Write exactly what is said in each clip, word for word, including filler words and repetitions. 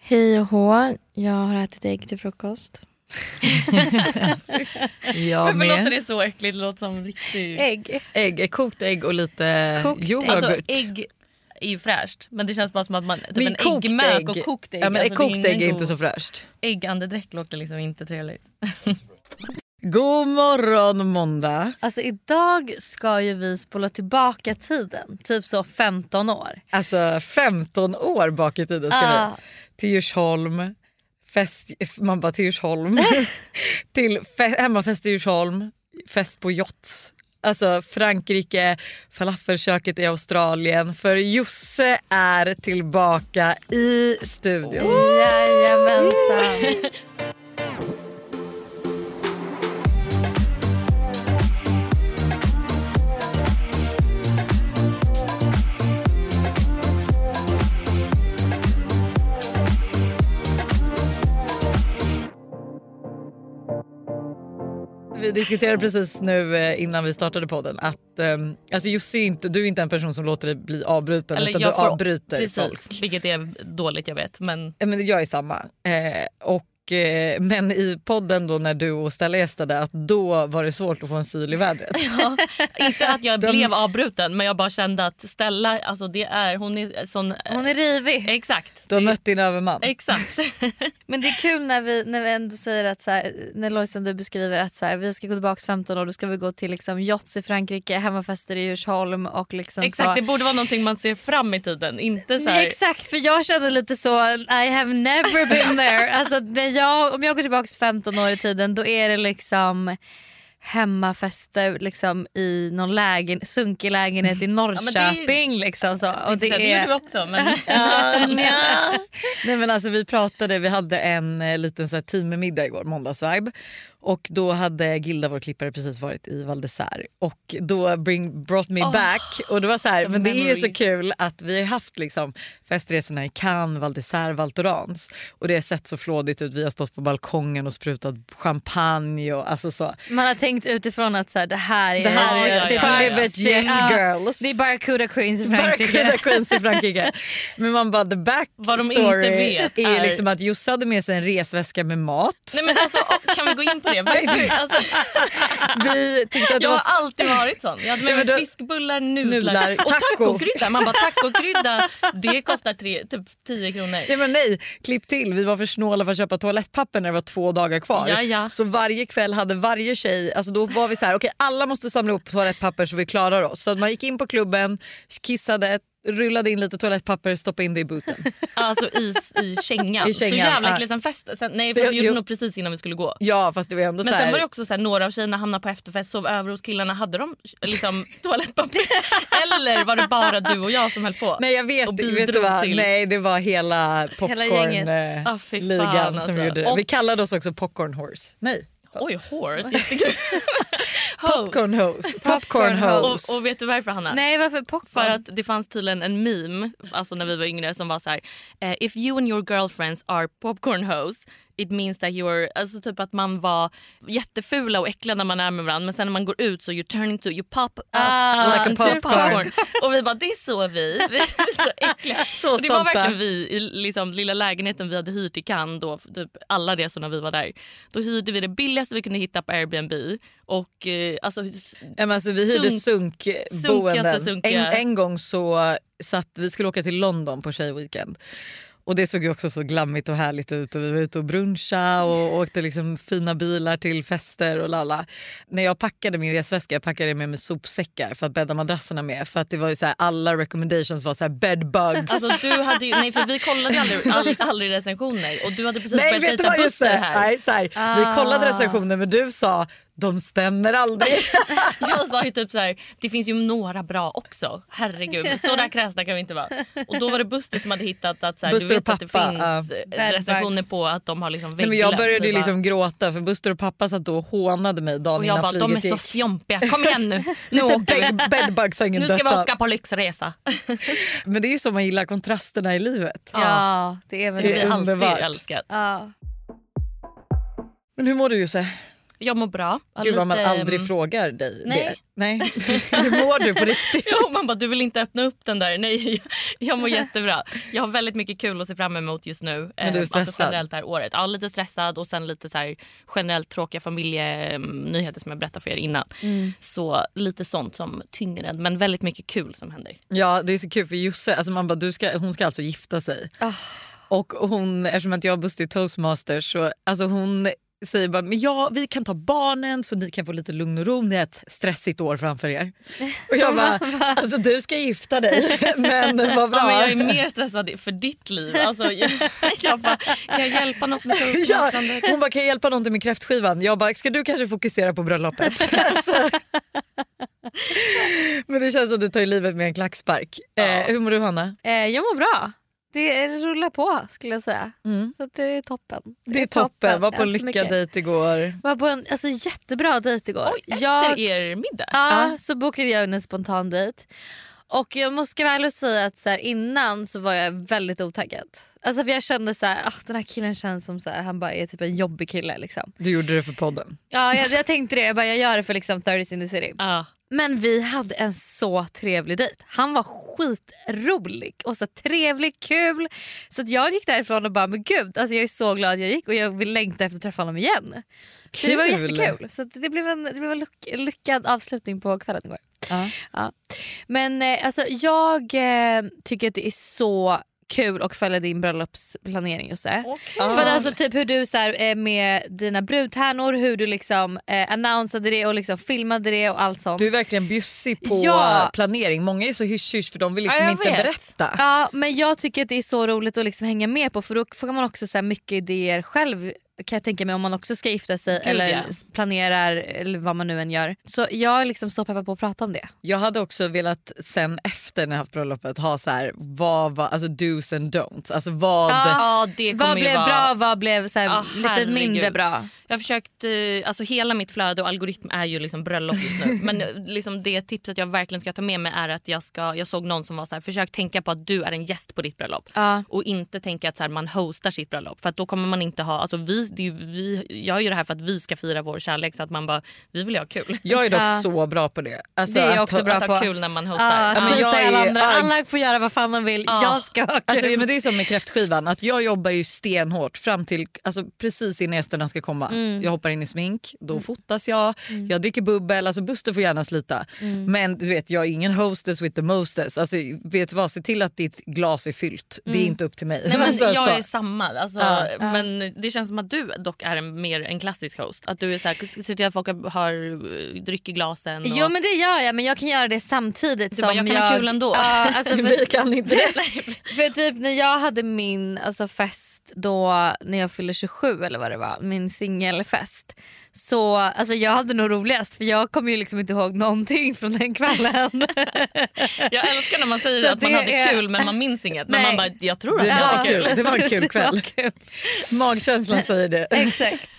Hej och hå, jag har ätit ägg till frukost. Jag Men låter med. det så äckligt? Det låter som riktigt... Ägg. Ägg, kokt ägg och lite Kokt yoghurt. Alltså ägg är ju fräscht, men det känns bara som att man typ Men en kokt äggmök ägg. och kokt ägg. Ja, men alltså, kokt det är ägg är ingen inte god- så fräscht. Äggandedräkt låter liksom inte trevligt. God morgon måndag. Alltså idag ska ju vi spola tillbaka tiden, typ så femton år. Alltså femton år bak i tiden ska Ah. vi. Till Djursholm. Fest, man bara till Djursholm. till fe, hemmafest i Djursholm. Fest på yachts. Alltså Frankrike, falafelköket i Australien. För Josse är tillbaka i studion. Oh. Jajamensan. Vi diskuterade precis nu eh, innan vi startade podden att um, alltså Jussi är inte, du är inte en person som låter dig bli avbruten. Eller utan jag du får- avbryter Precis, folk. vilket är dåligt jag vet. Men Ja, men jag är samma. Eh, och, eh, men i podden då när du och Stella gästade att då var det svårt att få en syl i vädret. ja, inte att jag De- blev avbruten, men jag bara kände att Stella, alltså det är, hon är sån... Hon är rivig. Exakt. Du har mött din överman. Exakt. Men det är kul när vi, när vi ändå säger att så här, när Lojsan du beskriver att så här, vi ska gå tillbaka femton år, då ska vi gå till liksom yachts i Frankrike, hemmafester i Djursholm och liksom Exakt, så. det borde vara någonting man ser fram i tiden, inte så här... Nej, exakt, för jag kände lite så I have never been there. Alltså, när jag, om jag går tillbaka femton år i tiden, då är det liksom hemmafester liksom i någon lägen, sunkig lägenhet i Norrköping. Ja, det är- liksom så. Och det, det gör du också, men... Ja, nja. Nej, men alltså, vi pratade, vi hade en eh, liten så här, teammiddag igår, måndagsvibe. Och då hade Gilda, vår klippare, precis varit i Val d'Isère. Och då bring, brought me Oh, back. Och det var så här, the men det är ju så memories. kul att vi har haft liksom, festresorna i Cannes, Val d'Isère, Val Thorens. Och det har sett så flådigt ut. Vi har stått på balkongen och sprutat champagne. Och, alltså så. Man har tänkt utifrån att så här, det här är Det här Ja, är ja, ja, ja. private jet Ja, girls. det är Barracuda Queens i Frankrike. Barracuda Queens i Frankrike. Men man bara, the back Vad de story inte vet är, är- liksom att Josse hade med sig en resväska med mat. Nej, men alltså, kan vi gå in på det? Varför? Alltså, Vi tyckte att det jag var har alltid varit sån. Jag hade med Ja, men mig då- fiskbullar, nudlar, Nudlar, och taco. tacokrydda. Man bara tacokrydda, det kostar tre, typ tio kronor. Ja, men nej, klipp till. Vi var för snåla för att köpa toalettpapper när det var två dagar kvar. Ja, ja. Så varje kväll hade varje tjej, alltså då var vi så här, okej, alla måste samla ihop toalettpapper så vi klarar oss. Så att man gick in på klubben, kissade, rullade in lite toalettpapper, stoppade in det i booten. Alltså i, i kängan. I kängan, Så jävla ja. äckligt. Sen fest, sen, nej, för vi Jo, gjorde jo. nog precis innan vi skulle gå. Ja, fast det var ändå Men så här. sen var det också så här, några av tjejerna hamnade på efterfest, sov över hos killarna. Hade de liksom toalettpapper? Eller var det bara du och jag som höll på? Nej, jag vet, och vet du bidrog vad? till- Nej, det var hela Hela gänget. popcorn Ah, fy fan, ligan alltså. som gjorde det. Och- Vi kallade oss också popcorn horse. Nej, Oj, horse. Jättekul. Hose. popcorn hose. Popcorn hose. Och, och vet du varför, Hanna? Nej, varför popcorn? För att det fanns tydligen en meme, alltså när vi var yngre, som var så här: eh, if you and your girlfriends are popcorn hoes, it means that you're, alltså typ att man var jättefula och äckliga när man är med varandra, men sen när man går ut så you turn into, you pop up Ah, like a like a popcorn. Och vi bara, det är så vi, vi är så äckliga. Så Och det var stolta. verkligen vi i liksom lilla lägenheten vi hade hyrt i Cannes då, typ alla resorna vi var där. Då hyrde vi det billigaste vi kunde hitta på Airbnb och eh, alltså Ja, men alltså, vi hyrde Sunk- sunkboenden. sunkigaste sunkiga. En, en gång så satt vi skulle åka till London på tjejweekend. Och det såg ju också så glammigt och härligt ut och vi var ute och bruncha och åkte liksom fina bilar till fester och lalla. När jag packade min resväska, jag packade med mig sopsäckar för att bädda madrasserna med, för att det var ju så här, alla recommendations var så här bed bugs. Alltså du hade ju, nej för vi kollade ju aldrig, all, aldrig recensioner och du hade precis Nej, börjat vet du dejta vad, just Buster det. här. Nej, så här, vi Ah. kollade recensioner men du sa de stämmer aldrig. Jag sa ju typ så här: det finns ju några bra också. Herregud, så där kräsna kan vi inte vara. Och då var det Buster som hade hittat att så här, du Buster vet och att det pappa, finns ja. uh, recensioner Bedbugs. på att de har liksom Nej, men jag vägglöss. började Vi ju bara- liksom gråta för Buster och pappa satt då och hånade mig dagen och jag innan bara, de är flyget så gick. fjompiga. Kom igen nu. Nu Lite åker vi. bed, bedbugs har ingen Nu ska vi dött av. åka på lyxresa. Men det är ju så man gillar kontrasterna i livet. Ja, det är väl Det Det har är vi alltid underbart. älskat. Ja. Men hur mår du, Jose? Jag mår bra. Gud lite... vad man aldrig frågar dig Nej. det. Nej. Hur mår du på riktigt? Ja, man bara, du vill inte öppna upp den där. Nej, jag, jag mår jättebra. Jag har väldigt mycket kul att se fram emot just nu. Men du är stressad? Alltså generellt det här året. Ja, lite stressad och sen lite så här generellt tråkiga familjenyheter som jag berättade för er innan. Mm. Så lite sånt som tynger en, men väldigt mycket kul som händer. Ja, det är så kul för Josse, alltså man bara, du ska, hon ska alltså gifta sig. Oh. Och hon, eftersom att jag och Buster är toastmasters, så alltså hon säger bara, men ja, vi kan ta barnen så ni kan få lite lugn och ro. Det är ett stressigt år framför er. Och jag bara, alltså du ska gifta dig, men vad bra. Ja, men jag är mer stressad för ditt liv. Alltså, jag, jag bara, kan jag hjälpa något med toastmastandet? Ja, hon bara, kan jag hjälpa någonting med kräftskivan? Jag bara, ska du kanske fokusera på bröllopet? Alltså. Men det känns som att du tar i livet med en klackspark. Ja. Eh, hur mår du, Hanna? Eh, jag mår bra. Det rullar på skulle jag säga. Mm. Så det är toppen. Det är, det är toppen. toppen. Var på en lyckad dejt igår. Var på en alltså, jättebra dejt igår. Oj, efter jag, er middag? Ja, ja, så bokade jag en spontan dejt. Och jag måste väl säga att så här, innan så var jag väldigt otaggad. Alltså för jag kände så här, oh, den här killen känns som så här, han bara är typ en jobbig kille liksom. Du gjorde det för podden? Ja, jag, jag tänkte det. Jag bara, jag gör det för liksom thirties in the city. Ja. Men vi hade en så trevlig dejt. Han var skitrolig och så trevlig, kul. Så att jag gick därifrån och bara, men gud, alltså jag är så glad jag gick och jag vill längta efter att träffa honom igen. Så det var jättekul. Så det blev en, det blev en lyck, lyckad avslutning på kvällen igår. Ja. Ja. Men eh, alltså jag eh, tycker att det är så kul och följa din bröllopsplanering och så. Okay. För alltså typ hur du så här, med dina brudtärnor, hur du liksom eh, annonsade det och liksom filmade det och allt sånt. Du är verkligen bjussig på ja. planering. Många är så hysch för de vill liksom ja, inte vet. berätta. Ja, men jag tycker att det är så roligt att liksom hänga med på, för då får man också så här mycket idéer själv, kan jag tänka mig, om man också ska gifta sig. Gud, eller ja. planerar eller vad man nu än gör. Så jag är liksom så peppad på att prata om det. Jag hade också velat sen efter när jag haft bröllopet ha så här, vad var alltså do's and don'ts, alltså vad ja, det vad blev vara... bra, vad blev så här, ah, lite mindre bra. Jag har försökt, alltså hela mitt flöde och algoritm är ju liksom bröllop just nu. Men liksom det tipset jag verkligen ska ta med mig är att jag ska, jag såg någon som var så här, försök tänka på att du är en gäst på ditt bröllop. Ja. Och inte tänka att så här, man hostar sitt bröllop. För att då kommer man inte ha, alltså vi, det är, vi jag gör det här för att vi ska fira vår kärlek, så att man bara, vi vill ha kul. Jag är dock ja. så bra på det. Alltså, det är jag att, också bra att på. ha kul när man hostar. Ja, att men jag är, alla, andra. ja. alla får göra vad fan de vill. Ja. Jag ska ha kul. Alltså, men det är som med kräftskivan, att jag jobbar ju stenhårt fram till, alltså precis innan gästerna ska komma. Mm. Jag hoppar in i smink, då mm. fotas jag, mm. jag dricker bubbel, alltså Buster får gärna slita. Mm. Men du vet, jag är ingen hostess with the mostess. Alltså vet du vad, se till att ditt glas är fyllt. Mm. Det är inte upp till mig. Nej, men alltså, jag så. är samma, alltså, ja. men det känns som att du dock är en, mer en klassisk host. Att du är så här, ser till att folk har dryck i glasen. Och... Jo, men det gör jag, men jag kan göra det samtidigt. Du som bara, jag kan jag... ha kul ändå. Ja, alltså för... Vi kan inte det. För typ när jag hade min alltså, fest då när jag fyllde tjugosju eller vad det var, min singelfest, så alltså, jag hade nog roligast, för jag kommer ju liksom inte ihåg någonting från den kvällen. Jag älskar när man säger så att man hade är... kul men man minns inget. Men Nej. man bara, jag tror att det, det var var kul. kul. Det var en kul kväll. Kul. Magkänslan säger det. Exakt.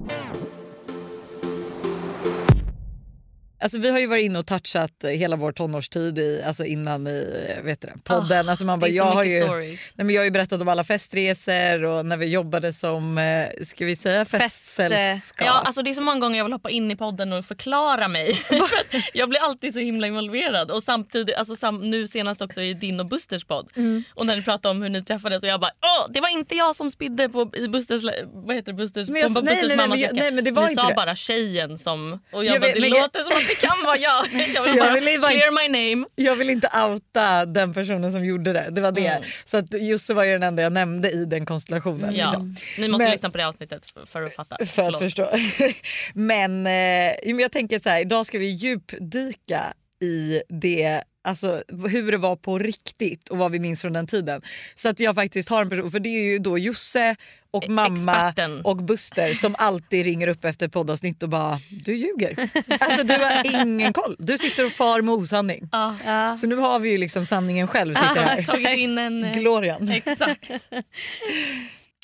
Alltså, vi har ju varit inne och touchat hela vår tonårstid i, alltså innan i vet du, podden. Oh, alltså man bara, jag, har ju, nej, men jag har ju berättat om alla festresor och när vi jobbade som, ska vi säga, festsällskap. Ja, alltså det är så många gånger jag vill hoppa in i podden och förklara mig. Jag blir alltid så himla involverad. Och samtidigt, alltså sam, nu senast också i din och Busters podd. Mm. Och när ni pratade om hur ni träffades och jag bara, åh, det var inte jag som spydde på i Busters, vad heter det, Busters, men jag, på nej, Busters nej, mammas nej, nej, men det var ni inte sa det. bara tjejen som, och jag, jag bara, vet, det men låter jag... som att det kan vara jag. Jag vill jag bara vill bara... clear my name. Jag vill inte outa den personen som gjorde det. Det var det. Mm. Så att just så var ju den enda jag nämnde i den konstellationen. Ja. Liksom. Ni måste men... lyssna på det avsnittet för att fatta. För att förstå. men eh, jag tänker så här, idag ska vi djupdyka i det, alltså hur det var på riktigt och vad vi minns från den tiden. Så att jag faktiskt har en person, för det är ju då Josse och mamma Experten. och Buster som alltid ringer upp efter poddavsnitt och bara, du ljuger. Alltså du har ingen koll. Du sitter och far med osanning. Ah, ja. Så nu har vi ju liksom sanningen själv sitter här. Tagit in en Glorian. Exakt.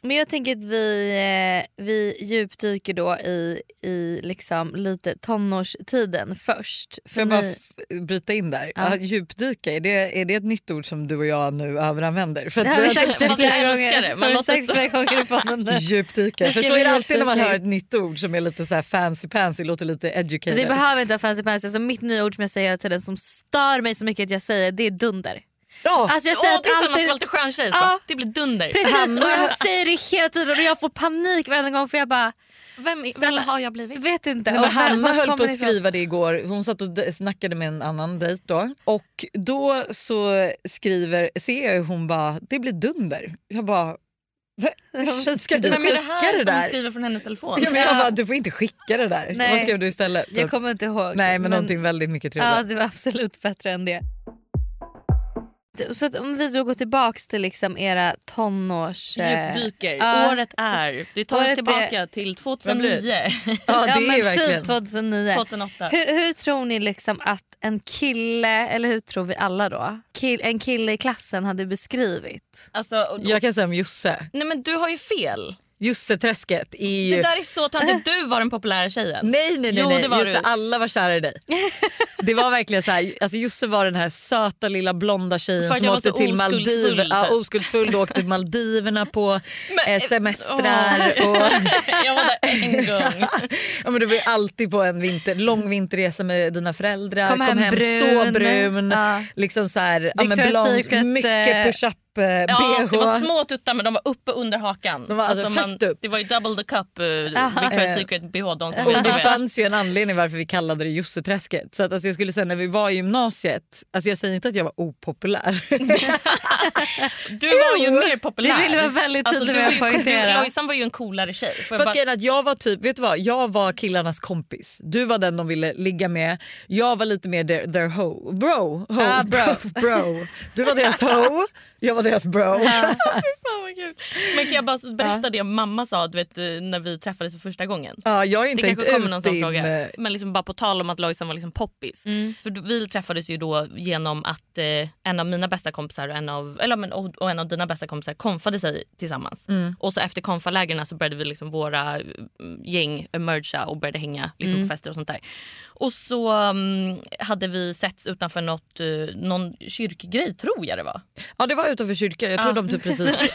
Men jag tänker att vi, eh, vi djupdyker då i, i liksom lite tonårstiden först. Får jag ni... bara f- bryta in där? Ja. Ja. Djupdyka, är det, är det ett nytt ord som du och jag nu överanvänder? För att Det har vi vi- sagt Fast flera jag älskar gånger. det. Man Har vi måste sagt flera gånger i podden nu. Djupdyka. För Ska så vi är det alltid när man djupdyka? hör ett nytt ord som är lite så här fancy pansy, låter lite educated. Det behöver inte vara fancy pansy. Alltså mitt nya ord som jag säger hela tiden som stör mig så mycket att jag säger, det är dunder. Ja. Alltså jag Åh, säger det är att så man ska alltid... vara lite skön tjej. Ja. Det blir dunder. Precis, Hanna- och jag säger det hela tiden och jag får panik varje gång för jag bara Vem, vem Snälla. har jag blivit? vet inte. Nej, men Och var- Hanna vart höll kommer på det att ifrån? skriva det igår. Hon satt och d- snackade med en annan dejt då. Och då så skriver, ser jag hur hon bara, det blir dunder. Jag bara, "Va? Ska du Vem är det skicka här det som där? skriver från hennes telefon? Ja, men jag bara, du får inte skicka det där. Nej. Vad skrev du istället? Jag kommer inte ihåg. Nej, men, någonting väldigt mycket trevligt. Ja, det var absolut bättre än det. Så att om vi då går tillbaks till liksom era tonårs... eh, Djupdyker. Ja. Året är... Det tar Året oss är- tillbaka till tjugohundranio. Ja, det ja, är men ju verkligen. typ tjugohundranio. tjugohundraåtta. Hur, hur tror ni liksom att en kille, eller hur tror vi alla då, Kill, en kille i klassen hade beskrivit? Alltså, och, Jag kan säga om Josse. nej men du har ju fel. Josse-träsket är ju... Det där är så töntigt. Du var den populära tjejen. Nej, nej, nej. Jo, nej. det var Josse, du. alla var kära i dig. Det var verkligen så här, alltså Josse var den här söta lilla blonda tjejen För att som jag var åkte så till oskuldsfull, Maldiver, ja, typ. oskuldsfull och åkte till Maldiverna på Men, eh, semestrar. Och, Jag var där en gång. ja, men du var ju alltid på en vinter, lång vinterresa med dina föräldrar. Kom hem brun. så brun. Ja. Liksom så här, ja, men Victoria's blond, Secret, mycket eh, push-up eh, Ja, B H. det var små tuttar men de var uppe under hakan. De var alltså högt upp. Det var ju double the cup uh, Victoria's Secret B H. De som Och var det med. fanns ju en anledning varför vi kallade det Josse-träsket. Så att, alltså, jag skulle säga när vi var i gymnasiet, alltså jag säger inte att jag var opopulär. Du var ju mer populär. Det vill jag väldigt Alltså, tydligt du med var att ju- poängtera. du- Lojsan var ju en coolare tjej. Får jag Fast bara- grejen är att jag var typ, vet du vad, jag var killarnas kompis. Du var den de ville ligga med. Jag var lite mer their, their ho. Bro. Ho. Ah, bro. bro. Du var deras ho, jag var deras bro. Fan vad kul. Men kan jag bara berätta det mamma sa du vet, när vi träffades för första gången? Ja, jag har Det inte kanske tänkt kommer någon ut sån din... fråga. eh, Men liksom bara på tal om att Lojsan var liksom poppis. Mm. För vi träffades ju då genom att eh, en av mina bästa kompisar och en av, eller, men, och, och en av dina bästa kompisar konfade sig tillsammans. Mm. Och så efter konfalägerna så började vi liksom våra eh, gäng emergea och började hänga liksom Mm. på fester och sånt där. Och så um, hade vi setts utanför något, uh, någon kyrkgrej tror jag det var. Ja, det var utanför kyrkan. Jag tror Ja. de typ precis...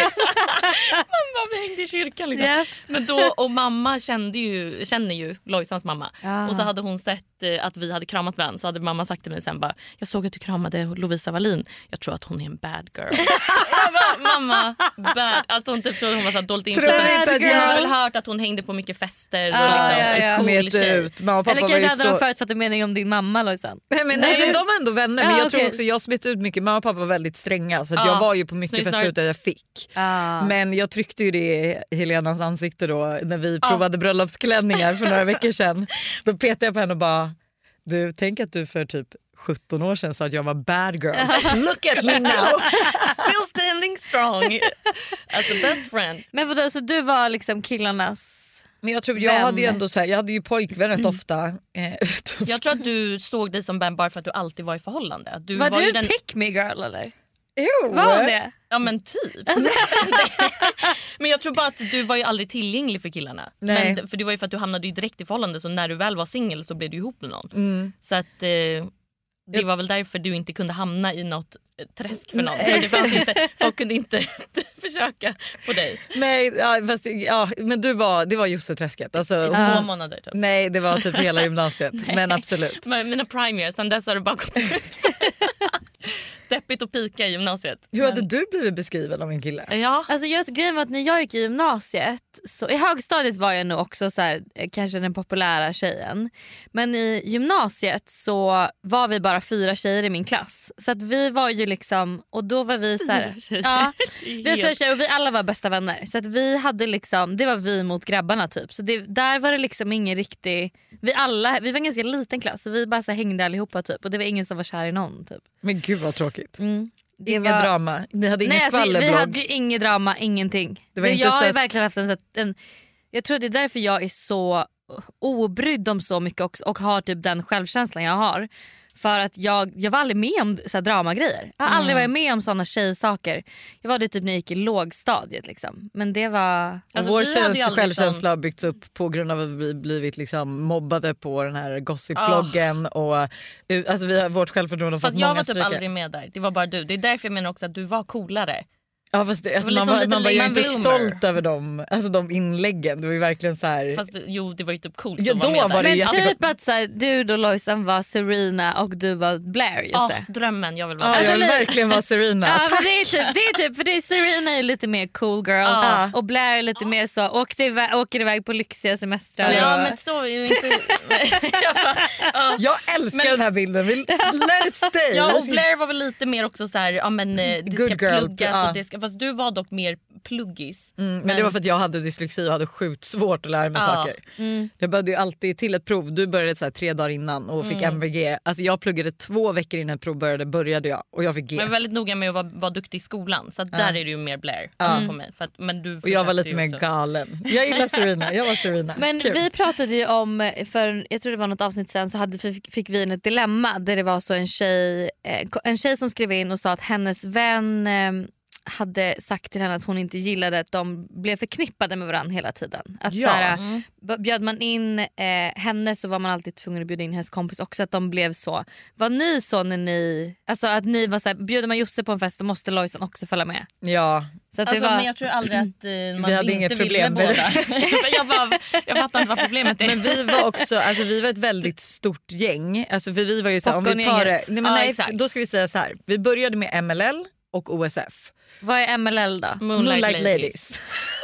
Mamma, vi hängde i kyrkan liksom. Ja. Men då, och mamma kände ju, känner ju Lojsans mamma. Ah. Och så hade hon sett eh, att vi hade kramat varandra. Så hade mamma sagt till mig sen bara, jag såg att du kramade Lovisa Wallin. Jag tror att hon är en bad girl. Jag bara, mamma, bad. Att hon typ trodde hon var så här dåligt Tror inflytande. inte att Hon hade jag- väl hört att hon hängde på mycket fester och Ah, liksom ja, ja. en cool Smet tjej. ut. Mamma och pappa Eller var kanske ju hade så... de förutfattat mening om din mamma Lojsan. Nej, men Nej. nej, de var ändå vänner, men Ja, jag tror okej. också jag smet ut mycket. Mamma och pappa var väldigt stränga så att Ja. jag var ju på mycket Så det är fester snarare- utan jag fick. Ah. Men jag tryckte ju det i Helenas ansikte då när vi Ja. provade bröllopsklänningar för några veckor sedan. Då petade jag på henne och bara, du, tänk att du för typ sjutton år sedan sa att jag var bad girl. Look at me now. Still standing strong as a best friend. Men vadå, så du var liksom killarnas... Men jag tror jag Vän. hade ju ändå så här, jag hade ju pojkvän rätt ofta. Eh, rätt ofta. Jag tror att du såg dig som Ben bara för att du alltid var i förhållande. Att Du Var, var du ju en den... pick me girl eller? Jo. Var hon det? Ja men typ. Men jag tror bara att du var ju aldrig tillgänglig för killarna. Nej. Men, för det var ju för att du hamnade ju direkt i förhållande så när du väl var singel så blev du ihop med någon. Mm. Så att eh, det Jag- var väl därför du inte kunde hamna i något eh, träsk för någon. För det fanns inte, folk kunde inte försöka på dig. Nej, ja, fast, ja, men du var, det var Josse-träsket. Alltså, I Ja. två månader typ. nej, det var typ hela gymnasiet. Men absolut. Men Mina prime years, sen dess har det bara gått ut. Deppigt och pika i gymnasiet. Hur hade du blivit beskriven av en kille? Ja. Alltså just grejen var att när jag gick i gymnasiet, så i högstadiet var jag nog också så här, eh, kanske den populära tjejen. Men i gymnasiet så var vi bara fyra tjejer i min klass. Så att vi var ju liksom, och då var vi så här, Fyra tjejer. ja, Det är vi var fyra helt- tjejer och vi alla var bästa vänner. Så att vi hade liksom, det var vi mot grabbarna typ. Så det, där var det liksom ingen riktig, vi alla, vi var en ganska liten klass så vi bara så här hängde allihopa typ. Och det var ingen som var kär i någon typ. Men gud vad tråkigt. Mm. Det Inget var- drama. Ni hade ingen Nej, alltså, vi skvallerblogg. hade ju inget drama, ingenting. Det var så inte jag har ju sett- verkligen haft en, så att- en... Jag tror det är därför jag är så obrydd om så mycket också, och har typ den självkänslan jag har. För att jag, jag var aldrig med om så här dramagrejer. Jag har aldrig varit med om såna tjejsaker. Jag var det typ när jag gick i lågstadiet liksom. Men det var... Alltså, vår vi hade ju käns- aldrig självkänsla sånt. har byggts upp på grund av att vi blivit liksom mobbade på den här gossip-bloggen. Och, alltså vi har vårt självförtroende har fått Fast jag många var typ stryk. aldrig med där. Det var bara du. Det är därför jag menar också att du var coolare. Ja, fast det, alltså, Det var man, lite var, som man var ju lite inte lame bloomer. stolt över dem, alltså de inläggen. Det var ju verkligen så här. Fast jo, det var ju typ coolt Ja, att vara då med var där. det Men jätte- typ att så här, du då Lojsan var Serena och du var Blair Ja, Jose. drömmen, jag vill vara Ja, där. jag vill Alltså, verkligen vara Serena. Ja, men det är typ, det är typ för det är Serena är lite mer cool girl Ja. och Blair är lite mer så åkte iväg, åker iväg på lyxiga semestrar. Ja, och, men så är ju inte... jag bara, ja. Jag älskar Men- den här bilden. Vill, let it stay. Ja, och Blair var väl lite mer också så här, ja men eh, det ska Good girl, pluggas ja. och det ska, fast du var dock mer pluggis. Mm, men det var för att jag hade dyslexi och hade sjukt svårt att lära mig Ja. saker. Mm. Jag började ju alltid till ett prov. Du började så här tre dagar innan och fick Mm. M V G. Alltså jag pluggade två veckor innan ett prov började, började jag och jag fick G. Men jag var väldigt noga med att vara, vara duktig i skolan, så att där är det ju mer Blair alltså på mig. För att, men du Och jag var försökte lite ju mer också. galen. Jag gillar Serena. Jag var Serena. Men Kul. vi pratade ju om, för jag tror det var något avsnitt sen så hade, fick, fick vi in ett dilemma där det var så en tjej, eh, en tjej som skrev in och sa att hennes vän eh, hade sagt till henne att hon inte gillade att de blev förknippade med varandra hela tiden. Att Ja. så här, Mm. b- bjöd man in eh, henne så var man alltid tvungen att bjuda in hennes kompis också, att de blev så. Var ni så när ni, alltså att ni var så här, bjuder man Josse på en fest då måste Lojsan också följa med. Ja. Så att Alltså, det var, men jag tror aldrig att eh, man hade inte inget ville problem med båda. jag, bara, jag fattar inte vad problemet är. Men vi var också, alltså vi var ett väldigt stort gäng. Alltså för vi var ju så här, om vi tar det, Popcorngänget. nej, men Ja, nej, exakt. då ska vi säga så här. Vi började med M L L och O S F. vad är M L L då? Moonlight, Moonlight Ladies. Ladies.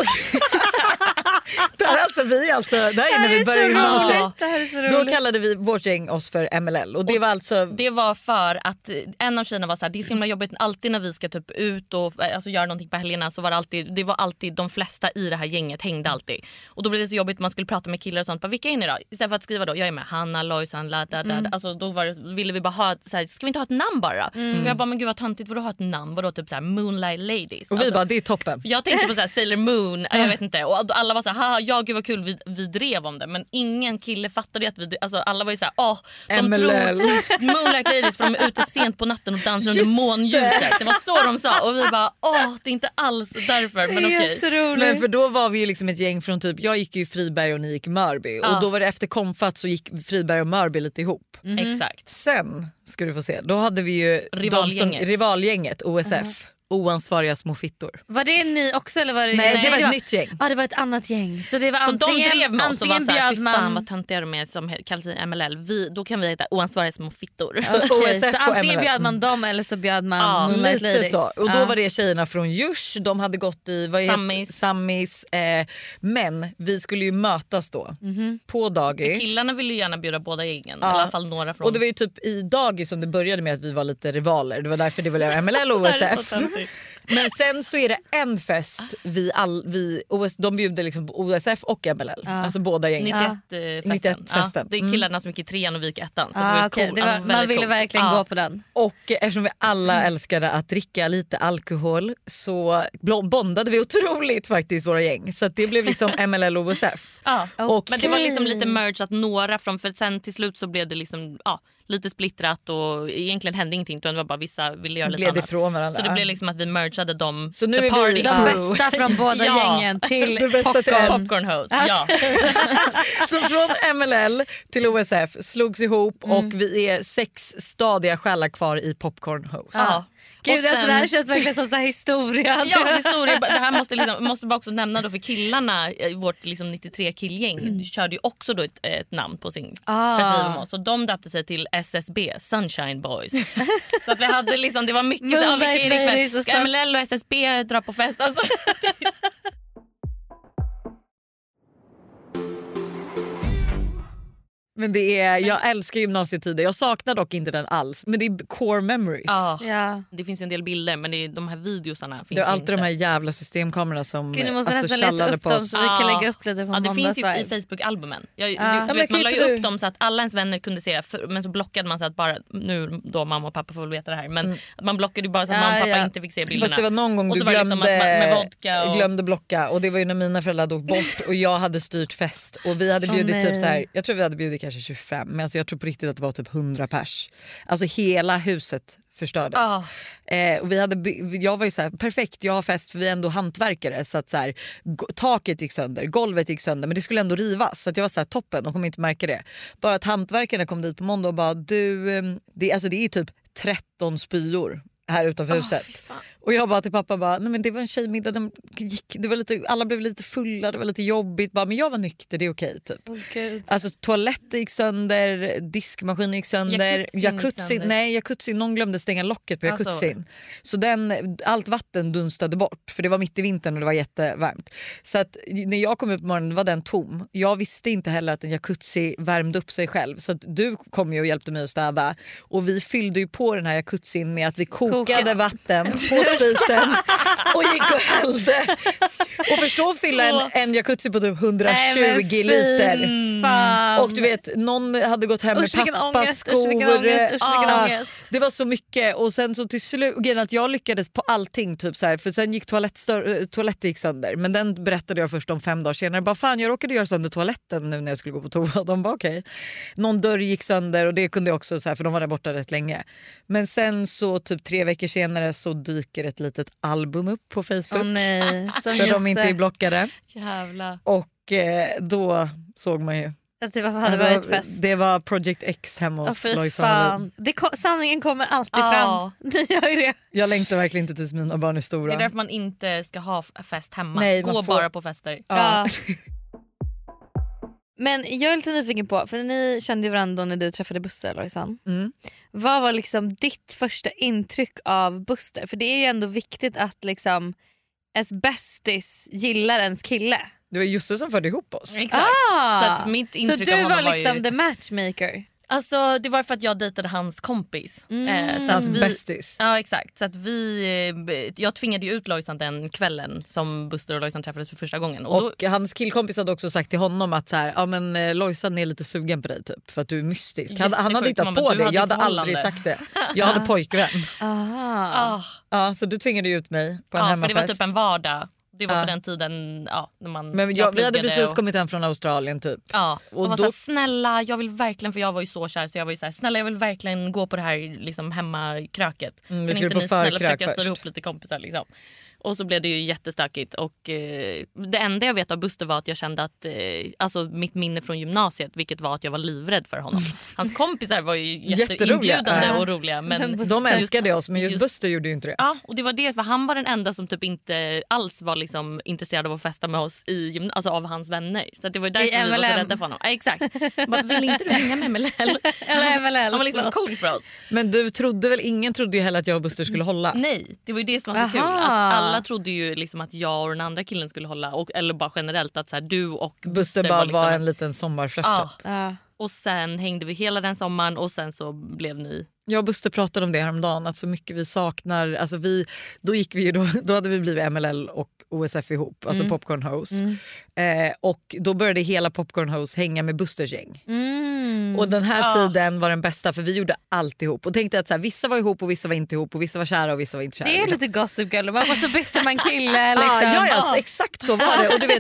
Det här är alltså vi alltså, det här är när vi så började gymnasiet. roligt. Det här är så Då roligt. kallade vi vårt gäng oss för M L L och det var alltså Det var för att eh, en av tjejerna var så här, det är så himla jobbigt alltid när vi ska typ ut och eh, alltså, göra någonting på helgerna, så var det alltid, det var alltid de flesta i det här gänget hängde alltid. Och då blev det så jobbigt, man skulle prata med killar och sånt. Bara, vilka är ni då? Istället för att skriva då, jag är med Hanna, Lojsan, la, da, da, Mm. da. Alltså, då var det, ville vi bara ha, så här, ska vi inte ha ett namn bara? Mm. Och jag bara, men gud vad töntigt, vadå ha ett namn? Vadå typ så här, Moonlight Ladies? och vi Alltså, bara det är toppen. jag tänkte på så här, Sailor Moon, jag vet inte. Och alla var så här, haha, ja gud vad kul, vi, vi drev om det. Men ingen kille fattade att vi drev. Alltså alla var ju så här, åh, de M L L. tror Moonlight Ladies för de är ute sent på natten och dansar under Just månljuset. Det var så de sa. Och vi bara, åh, det är inte alls därför, men okej. Jätteroligt. Men för då var vi ju liksom ett gäng från typ, jag gick ju i Friberg och ni gick i Mörby Ja. och då var det efter Komfat så gick Friberg och Mörby lite ihop. Exakt. Sen ska du få se, då hade vi ju Rivalgänget. De som, rivalgänget O S F. Oansvariga små fittor. Var det ni också eller var det Nej, nej det var ett nytt gäng. Ja, det var ett annat gäng. Så det var Så de antingen, drev med oss och var antingen såhär, fy bjöd fan man vad töntiga de är som kallar sig M L L. Vi, då kan vi heta oansvariga små fittor. Så Okej, O S F så och antingen M L L. bjöd man dem eller så bjöd man Ja, Moonlight Lite Ladies. så. Och då Ja. var det tjejerna från Djurs, de hade gått i vad heter- Sammis. Sammis eh, men vi skulle ju mötas då på dagis. Killarna ville ju gärna bjuda båda gängen. Ja. I alla fall några från... Och det var ju typ i dagis som det började med att vi var lite rivaler. Det var därför det var M L L och O S Det här är F. så töntigt. Men sen så är det en fest vi all, vi, O S, de bjuder liksom på O S F och M L L. Alltså båda gängen. nittioett-festen. nittioett-festen. Ja, det är killarna som gick i trean och vi gick ettan. Så det Ah, var okej. cool. det var, Alltså, man väldigt ville coolt. verkligen Ja. gå på den. Och eftersom vi alla älskade att dricka lite alkohol så bl- bondade vi otroligt faktiskt våra gäng. Så att det blev liksom M L L och O S F. Ja. Och- Men det var liksom lite merge att några från, för sen till slut så blev det liksom ja, lite splittrat och egentligen hände ingenting utan det var bara vissa ville göra lite Gled annat. ifrån varandra. Så det blev liksom att vi mergeade dem. Så nu the är vi- party Ja. De crew. bästa från båda Ja. gängen till Det bästa till popcorn. Popcorn host. Ja. Så från M L L till O S F slogs ihop och vi är sex stadiga själar kvar i Popcorn Host. Ja. Gud, Och alltså, det här sen- känns verkligen som så här historia. Ja, historia. Det här måste, liksom, måste bara också nämna då för killarna i vårt liksom nittiotre killgäng körde ju också då ett, ett namn på sin Ah. för att driva med oss. Så de döpte sig till S S B, Sunshine Boys. Så att vi hade liksom, det var mycket så, Moonlight vilka är det Ladies ikväll? och Ska så. M L L och S S B dra på fest? Alltså. Men det är, jag älskar gymnasietiden. Jag saknar dock inte den alls. Men det är core memories. Ja. Ja. Det finns ju en del bilder men det är, de här videosarna finns Det är ju alltid inte. de här jävla systemkamerorna som Gud, ni måste alltså, nästan leta tjallade upp på dem oss. så vi kan lägga upp lite på Ja, det finns ju i måndagsvibe. Facebook-albumen. Jag, Ja. du, Ja, du men vet, kan man la inte ju du- upp dem så att alla ens vänner kunde se för, men så blockade man så att bara nu då mamma och pappa får väl veta det här men att man blockade ju bara så att Ja, mamma och pappa ja. inte fick se bilderna. Fast det var någon gång Och du så var det glömde, liksom att man- med vodka och- glömde blocka och det var ju när mina föräldrar hade åkt bort och jag hade styrt fest och vi hade Åh, bjudit typ nej. så här, jag tror vi hade bjudit kanske tjugofem. Men alltså jag tror på riktigt att det var typ hundra pers. Alltså hela huset förstördes. Oh. Eh, och vi hade by- jag var ju så här, perfekt, jag har fest för vi är ändå hantverkare. Så att så här, g- taket gick sönder, golvet gick sönder. Men det skulle ändå rivas. Så att jag var så här, toppen, de kommer inte märka det. Bara att hantverkarna kom dit på måndag och bara, du, eh, det, alltså det är typ tretton spyor här utanför Oh, huset. fy fan. Och jag bara till pappa bara, nej men det var en tjejmiddag, de gick, det var lite, alla blev lite fulla, det var lite jobbigt, bara, men jag var nykter, det är okej typ. Oh, Alltså toaletter gick sönder, diskmaskinen gick sönder, Jacuzzin gick jacuzzi, sönder. nej jacuzzi, någon glömde stänga locket på Alltså. jacuzzin. Så den, allt vatten dunstade bort för det var mitt i vintern och det var jättevarmt. Så att när jag kom upp på morgonen var den tom. Jag visste inte heller att en jacuzzi värmde upp sig själv. Så att du kom ju och hjälpte mig att städa och vi fyllde ju på den här jacuzzin med att vi kokade Koka. vatten på spisen och gick och hällde. Och förstå att fylla en, en jacuzzi på typ hundratjugo liter. Fan. Och du vet, någon hade gått hem Usch, med vilken pappas ångest, skor. usch, vilken ångest, usch, vilken Ah, ångest. det var så mycket och sen så till slut, grejen att jag lyckades på allting typ så här, för sen gick toalettstör, toaletten gick sönder, men den berättade jag först om fem dagar senare. Bara fan, jag råkade göra sönder toaletten nu när jag skulle gå på toa. De bara okej. Okay. Någon dörr gick sönder och det kunde jag också så här, för de var där borta rätt länge. Men sen så typ tre veckor senare så dyker ett litet album upp på Facebook. Åh nej, som Där de inte är blockade. Jävla. Och eh, då såg man ju att det var, hade varit fest. det var Project X hemma Åh, hos fy Lojsan. fan. Det kom, sanningen kommer alltid Ja. fram. Det gör ju det. Jag längtar verkligen inte tills mina barn är stora. Det är därför man inte ska ha f- fest hemma. Nej, Gå man får- bara på fester. Ja. Ja. Men jag är lite nyfiken på, för ni kände ju varandra när du träffade Buster, Lojsan. Mm. Vad var liksom ditt första intryck av Buster? För det är ju ändå viktigt att liksom ens bästis gillar ens kille. Det var Jussi som förde ihop oss. Exakt. Ah! Så att mitt Så intryck du av honom var var liksom ju... the matchmaker? Alltså det var för att jag dejtade hans kompis. Mm. Eh, så att Hans vi... bästis. Ja exakt, så att vi, eh, jag tvingade ju ut Lojsan den kvällen som Buster och Lojsan träffades för första gången. Och då, Och hans killkompis hade också sagt till honom att så här, ja, men eh, Lojsan är lite sugen på dig typ, för att du är mystisk. Han, han hade Jättesjukt. hittat Man på bara, du det, hade jag hade förhållande. aldrig sagt det. Jag hade pojkvän. Aha. ah, Ja, så du tvingade ut mig på en ja, för hemmafest. det var typ en vardag. Det var Ja. på den tiden ja, när man Men jag, vi hade pluggade precis och, kommit hem från Australien typ. Ja, och, och var då- såhär, snälla jag vill verkligen, för jag var ju så kär så jag var ju såhär, snälla jag vill verkligen gå på det här liksom, hemmakröket. Mm, vi Kan skulle inte på ni snälla förkrök försöka störa först. ihop lite kompisar liksom. Och så blev det ju jättestökigt och eh, det enda jag vet av Buster var att jag kände att eh, alltså mitt minne från gymnasiet, vilket var att jag var livrädd för honom. Hans kompisar var ju jätteinbjudande Ja. och roliga, men De älskade oss, men just, just- Buster gjorde ju inte det. ja, och det var det, för han var den enda som typ inte alls var liksom intresserad av att festa med oss i gymna- alltså av hans vänner. Så att det var därför vi M var L så M. rädda för honom. Ja, exakt. Bara, vill inte du hänga med M L L? Eller M L L. Han var liksom cool för oss. Men du trodde väl, ingen trodde ju heller att jag och Buster skulle hålla. Nej, det var ju det som var så Aha. kul. Att alla trodde ju liksom att jag och den andra killen skulle hålla. Och, eller bara generellt att så här, du och Buster bara liksom, var en liten sommarflört. ja. Ja. Och sen hängde vi hela den sommaren och sen så blev ni... Jag och Buster pratade om det häromdagen, att så mycket vi saknar. Alltså vi, då, gick vi ju då, då hade vi blivit M L L och O S F ihop, alltså Mm. Popcorn House. Mm. Eh, och då började hela Popcorn House hänga med Busters gäng. Mm. Och den här Ah. tiden var den bästa, för vi gjorde allt ihop. Och tänkte att så här, vissa var ihop och vissa var inte ihop, och vissa var kära och vissa var inte kära. Det är lite Gossip Girl, man måste byta man kille liksom. Ah, ja, ja, Ah. exakt så var det. Och du vet,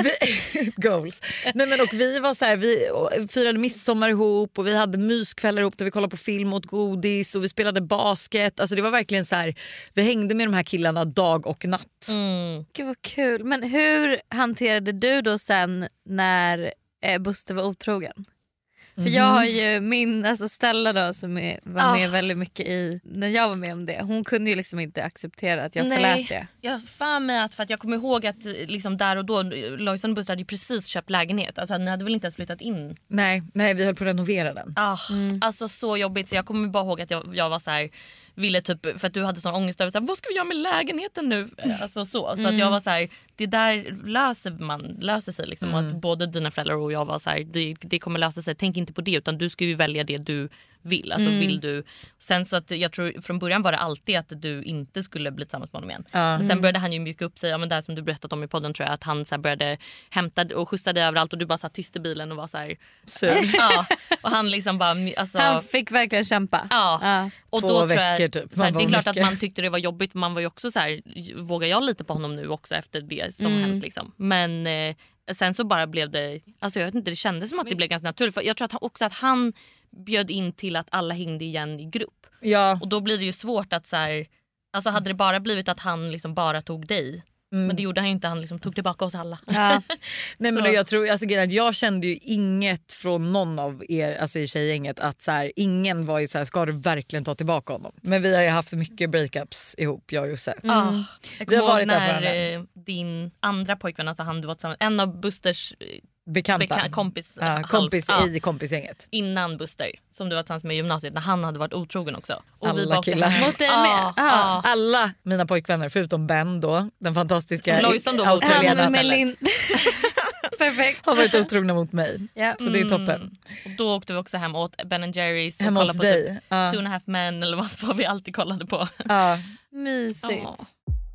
vi, goals. Nej, men, och vi var så här, vi firade midsommar ihop och vi hade myskvällar ihop där vi kollade på film och åt godis och vi spelade basket. Alltså det var verkligen så här, vi hängde med de här killarna dag och natt. Mm. Gud vad kul. Men hur hanterade du då sen när eh, Buster var otrogen? För jag har ju min, alltså Stella då som är, var med Ah. väldigt mycket i, när jag var med om det. Hon kunde ju liksom inte acceptera att jag Nej. förlät det. Jag har för mig att, för att jag kommer ihåg att liksom där och då Lojsan och Buster hade ju precis köpt lägenhet. Alltså ni hade väl inte ens flyttat in? Nej, nej, vi höll på att renovera den. Ah, Alltså så jobbigt, så jag kommer bara ihåg att jag, jag var så här, ville typ, för att du hade sån ångest över så här, vad ska vi göra med lägenheten nu? Alltså så, så att jag var så här, det där löser man, löser sig liksom. Och att både dina föräldrar och jag var så här, det, det kommer lösa sig, tänk inte på det, utan du ska ju välja det du vill. Alltså vill du. Sen så att jag tror från början var det alltid att du inte skulle bli tillsammans med honom igen. Ja. Men sen började han ju mjuka upp sig, ja, men där som du berättat om i podden tror jag, att han så här började hämta och skjutsa dig överallt och du bara satt tyst i bilen och var så här. Så, Ja, och han liksom bara alltså, Han fick verkligen kämpa. ja. Ja. Och Två då tror jag, veckor typ. så här, Man det är var klart mycket. att man tyckte det var jobbigt, man var ju också så här, vågar jag lita på honom nu också efter det som hänt liksom. Men eh, sen så bara blev det, alltså jag vet inte, det kändes som att det blev ganska naturligt. För jag tror att han, också att han bjöd in till att alla hängde igen i grupp. Ja. Och då blir det ju svårt att så här, alltså hade det bara blivit att han liksom bara tog dig. Mm. Men det gjorde han ju inte, han liksom tog tillbaka oss alla. Ja. Nej, men jag tror alltså, jag kände ju inget från någon av er, alltså i tjejgänget, att så här, ingen var ju så här, ska du verkligen ta tillbaka honom? Men vi har ju haft mycket breakups ihop, jag och Josef. Mm. Oh, jag vi har varit när där din andra pojkvän, alltså han du var tillsammans, en av Busters bekanta, beka- kompis, ja, kompis halv, i kompisgänget. Innan Buster, som du var tillsammans med i gymnasiet, när han hade varit otrogen också. Och alla vi bara killar. Hem. Mot dig med? Ah, ah. Alla mina pojkvänner, förutom Ben då, den fantastiska australienaren. Perfekt. Har varit otrogna mot mig. Yeah. Så det är toppen. Mm. Och då åkte vi också hem åt Ben and Jerry's. Hemma hos dig. Typ uh. Two and a half men eller vad, vad vi alltid kollade på. Uh. Mysigt. Oh.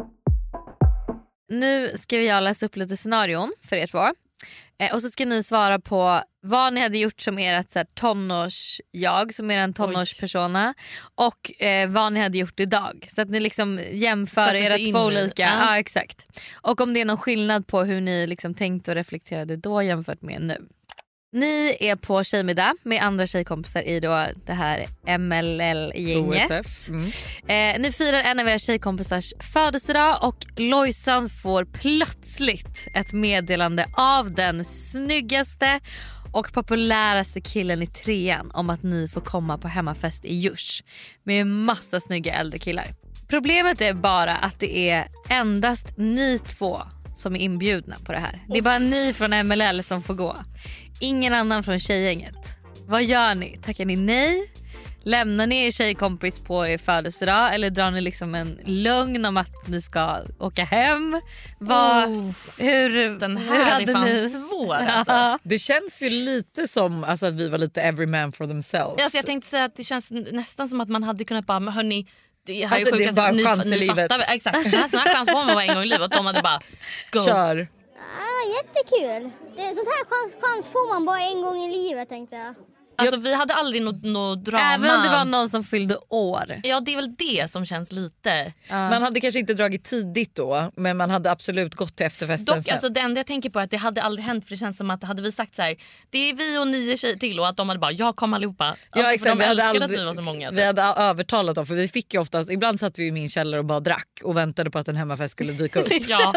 Nu ska jag läsa upp lite scenarion för er två. Eh, och så ska ni svara på vad ni hade gjort som ert så här, tonårs-jag, som är en tonårspersona. Och eh, vad ni hade gjort idag. Så att ni liksom jämför era två olika. Ja. Ja, exakt. Och om det är någon skillnad på hur ni liksom tänkte och reflekterade då jämfört med nu. Ni är på tjejmiddag med andra tjejkompisar i då det här M L L-gänget. Mm. Eh, ni firar en av era tjejkompisars födelsedag och Lojsan får plötsligt ett meddelande av den snyggaste och populäraste killen i trean om att ni får komma på hemmafest i Djurs med massa snygga äldre killar. Problemet är bara att det är endast ni två som är inbjudna på det här. Det är bara ni från M L L som får gå. Ingen annan från tjejgänget. Vad gör ni? Tackar ni nej? Lämnar ni er tjejkompis på er födelsedag? Eller drar ni liksom en lögn om att ni ska åka hem? Vad, oh, hur, den hur här hade är fan ni? svår alltså. Det känns ju lite som alltså, att vi var lite every man for themselves. Alltså, jag tänkte säga att det känns nästan som att man hade kunnat bara, men hörni, det, här alltså, är, det är bara ni, chans i ni livet. Fattar, exakt, det här sån här chans får man vara en gång i livet. De hade bara, go. Kör. Ja, jättekul. Det, sånt här chans, chans får man bara en gång i livet, tänkte jag. Alltså vi hade aldrig något no drama. Även om det var någon som fyllde år. Ja, det är väl det som känns lite. Uh. Man hade kanske inte dragit tidigt då, men man hade absolut gått till efterfesten. Dock, alltså, det enda jag tänker på är att det hade aldrig hänt, för det känns som att hade vi sagt så här, det är vi och nio tjejer till, och att de hade bara, jag kom allihopa. Alltså, ja, exakt. de Vi hade aldrig, aldrig, att vi var så många. Vi hade övertalat dem, för vi fick ju oftast, ibland satt vi i min källare och bara drack och väntade på att en hemmafest skulle dyka upp. Ja.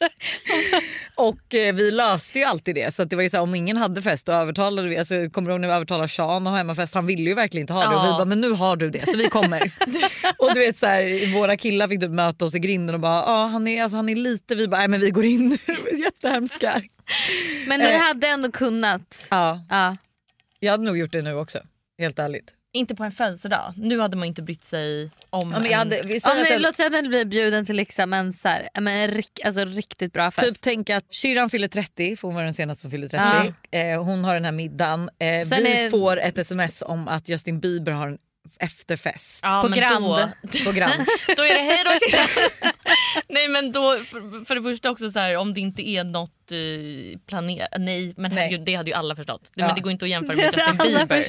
Och eh, vi löste ju alltid det, så att det var ju så här, om ingen hade fest då övertalade vi, alltså, kommer du ihåg när vi övertalade Sean och hemmafest, han ville ju verkligen inte ha det, ja. Och vi bara, men nu har du det så vi kommer. Och du vet så här, våra killar fick typ möta oss i grinden och bara, ja ah, han, är, alltså, han är lite, vi bara, nej men vi går in. Jättehemska. Men ni eh. hade ändå kunnat. Ja. Ja. Jag hade nog gjort det nu också, helt ärligt. Inte på en födelsedag. Nu hade man inte brytt sig om ja, men jag hade, vi en... ja, nej, låt säga att den blir bjuden till liksom en, så här, en rik, alltså, riktigt bra fest. Typ tänk att Shiran fyller trettio, för hon var den senaste som fyller trettio. Ja. Eh, hon har den här middagen. Eh, vi är... får ett sms om att Justin Bieber har en efterfest. Ja, på, Grand. Då, på Grand. Då är det hej då Shiran. Nej men då, för, för det första också så här, om det inte är något uh, planerat. Nej men herregud, det hade ju alla förstått. Ja. Men det går inte att jämföra med Justin Bieber.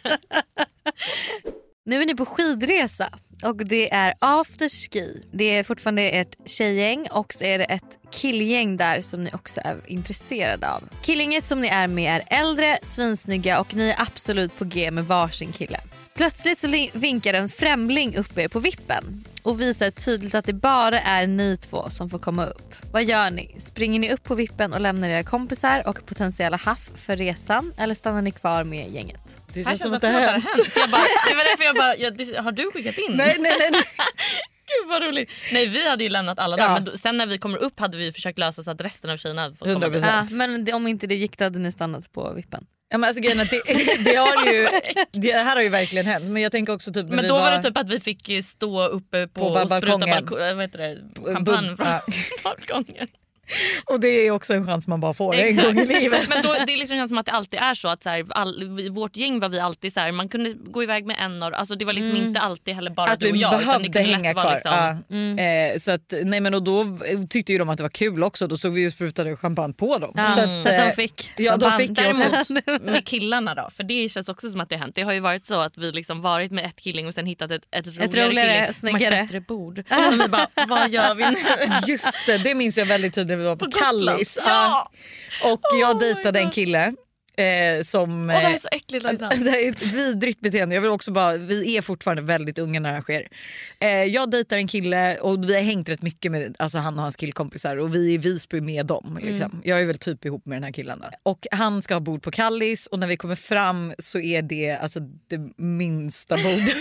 Nu är ni på skidresa och det är afterski. Det är fortfarande ett tjejgäng och så är det ett killgäng där som ni också är intresserade av. Killgänget som ni är med är äldre, svinsnygga och ni är absolut på G med varsin kille. Plötsligt så vinkar en främling upp er på vippen och visar tydligt att det bara är ni två som får komma upp. Vad gör ni? Springer ni upp på vippen och lämnar era kompisar och potentiella haff för resan, eller stannar ni kvar med gänget? Det känns som att det har hänt. Jag bara, det var därför jag bara, jag, det, har du skickat in? Nej, nej, nej. nej. Gud vad roligt. Nej, vi hade ju lämnat alla där, ja. Men då, sen när vi kommer upp hade vi försökt lösa så att resten av Kina hade fått komma. hundra procent. Ja, men det, om inte det gick då hade ni stannat på vippen. Ja, men alltså, grejen, det, det, har ju, det här har ju verkligen hänt. Men jag tänker också typ när men vi då var, var det typ att vi fick stå uppe på, på och spruta balkong, vad heter det, champagne från balkongen. Och det är också en chans man bara får en gång i livet. Men då, det liksom känns som att det alltid är så att så här, all, vårt gäng var vi alltid så här, man kunde gå iväg med en och, alltså det var liksom mm. inte alltid heller bara att du och jag, utan det kunde hänga kvar. Liksom, ja. mm. eh, så att, nej men och då tyckte ju de att det var kul också. Då stod vi och sprutade champagne på dem. Ja. Så, att, så att de fick. Ja, de fick däremot med killarna då, för det känns också som att det har hänt. Det har ju varit så att vi liksom varit med ett killing och sen hittat ett, ett roligare, ett roligare killing snyggare. som har ett bättre bord. Och vi bara, vad gör vi nu? Just det, det minns jag väldigt tydligt när vi var på, På Kallis. Ja. Och jag Oh dejtade en kille. Eh, som, Åh, det här är så äckligt. eh, det är ett vidrigt beteende. Jag vill också bara, vi är fortfarande väldigt unga när det här sker. Eh, jag dejtar en kille och vi har hängt rätt mycket med alltså han och hans killkompisar och vi är i Visby med dem. Liksom. Mm. Jag är väl typ ihop med den här killen. Då. Och han ska ha bord på Kallis och när vi kommer fram så är det alltså det minsta bordet.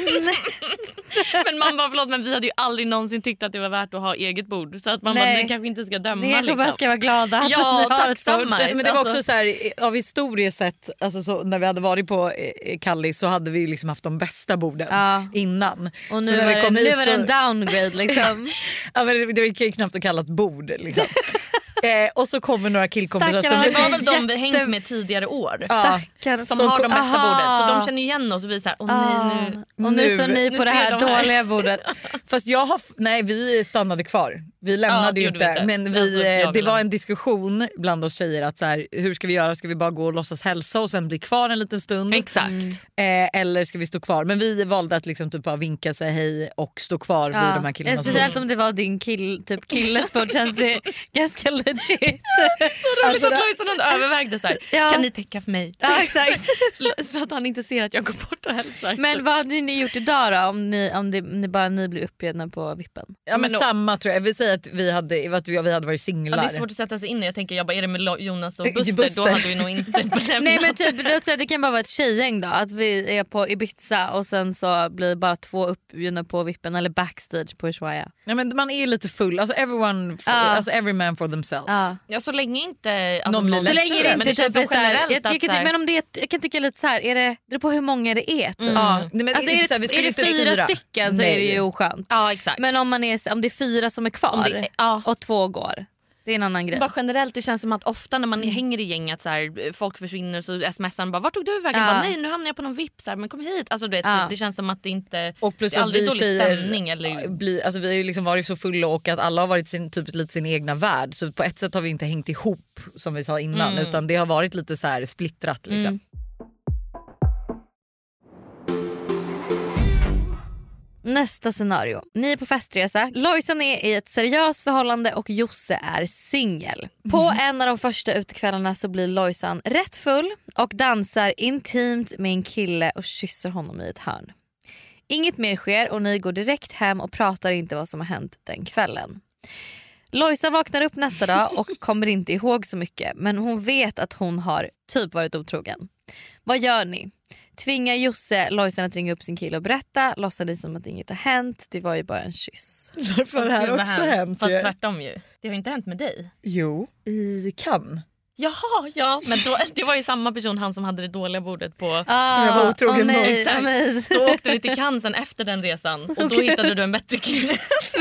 Men man bara förlåt, men vi hade ju aldrig någonsin tyckt att det var värt att ha eget bord. Så att man bara, ni kanske inte ska döma. Ni liksom. bara ska vara glada att ja, ni har ett stort. Men det var också så här, av historiskt sett, alltså så, när vi hade varit på eh, Kallis så hade vi liksom haft de bästa borden ja. innan. Och nu så när var, vi kom det, hit nu var så... det en downgrade liksom. Ja, men det, det var knappt att kalla ett bord liksom. Eh, och så kommer några killkompisar som det var väl de vi hängt med tidigare år. Ja. Som, som har de bästa aha. bordet. Så de känner igen oss och vi säger åh nej nu. Och nu, nu står ni på nu det här, här dåliga bordet. Fast jag har, nej vi stannade kvar. Vi lämnade ja, ju inte. inte. Men vi, det var en diskussion bland oss tjejer att så här, hur ska vi göra? Ska vi bara gå och låtsas hälsa och sen bli kvar en liten stund? Exakt. Mm. Eh, eller ska vi stå kvar? Men vi valde att liksom typ bara vinka sig hej och stå kvar ja. vid de här killarna. Speciellt om det var din kill, typ killes bord känns det ganska legit. Så roligt att Lojsan övervägde så här, ja. kan ni täcka för mig? Ja, exakt. Så att han inte ser att jag går bort och hälsar. Men vad hade ni gjort idag då om ni, om det, ni bara ni blev uppbjudna på vippen? Ja men, men samma tror jag. Vi säger att vi hade, att vi hade varit singlar. Ja, det är svårt att sätta sig in i. Jag tänker jag bara, är det med Jonas och Buster, Buster. Då hade vi nog inte lämnat. Nej men typ det kan bara vara ett tjejgäng då. Att vi är på Ibiza och sen så blir bara två uppbjudna på vippen eller backstage på Ushuaia. Ja men man är lite full. Alltså everyone for, ja. alltså every man for themselves. Ja, ja så länge inte alltså, någon så länge det inte men det typ är så här, jag, jag, typ jag, men om det är, jag kan tycka lite så här, är det, det beror på hur många det är. Typ. Mm. Ja, men alltså, är, det, är, är det fyra, fyra stycken så Nej. är det ju oskönt. Ja, exakt. Men om, man är, om det är fyra som är kvar det, ja. och två går. Det är en annan grej. Bara generellt det känns som att ofta när man mm. hänger i gänget så här, folk försvinner så smsar bara vart tog du vägen? Ja. Bara, nej nu hamnar jag på någon vipp så här, men kom hit. Alltså du vet, ja. det känns som att det inte och plus det är att aldrig vi dålig stämning eller bli, alltså vi har ju liksom varit så fulla och att alla har varit sin, typ lite sin egna värld så på ett sätt har vi inte hängt ihop som vi sa innan mm. utan det har varit lite så här splittrat liksom. Mm. Nästa scenario. Ni är på festresa. Lojsan är i ett seriöst förhållande och Josse är singel. På mm. en av de första utekvällarna så blir Lojsan rätt full och dansar intimt med en kille och kysser honom i ett hörn. Inget mer sker och ni går direkt hem och pratar inte vad som har hänt den kvällen. Lojsan vaknar upp nästa dag och kommer inte ihåg så mycket, men hon vet att hon har typ varit otrogen. Vad gör ni? Tvingar Josse Lojsan att ringa upp sin kille och berätta? Låtsades som att inget har hänt. Det var ju bara en kyss. För det här har också hänt. Fast tvärtom ju. Det har inte hänt med dig. Jo, i Cannes. Jaha, ja. Men då, det var ju samma person, han som hade det dåliga bordet på ah, som jag var otrogen oh nej, mot. Oh nej. Då åkte vi till Cannes sen efter den resan och då okay. hittade du en bättre kille.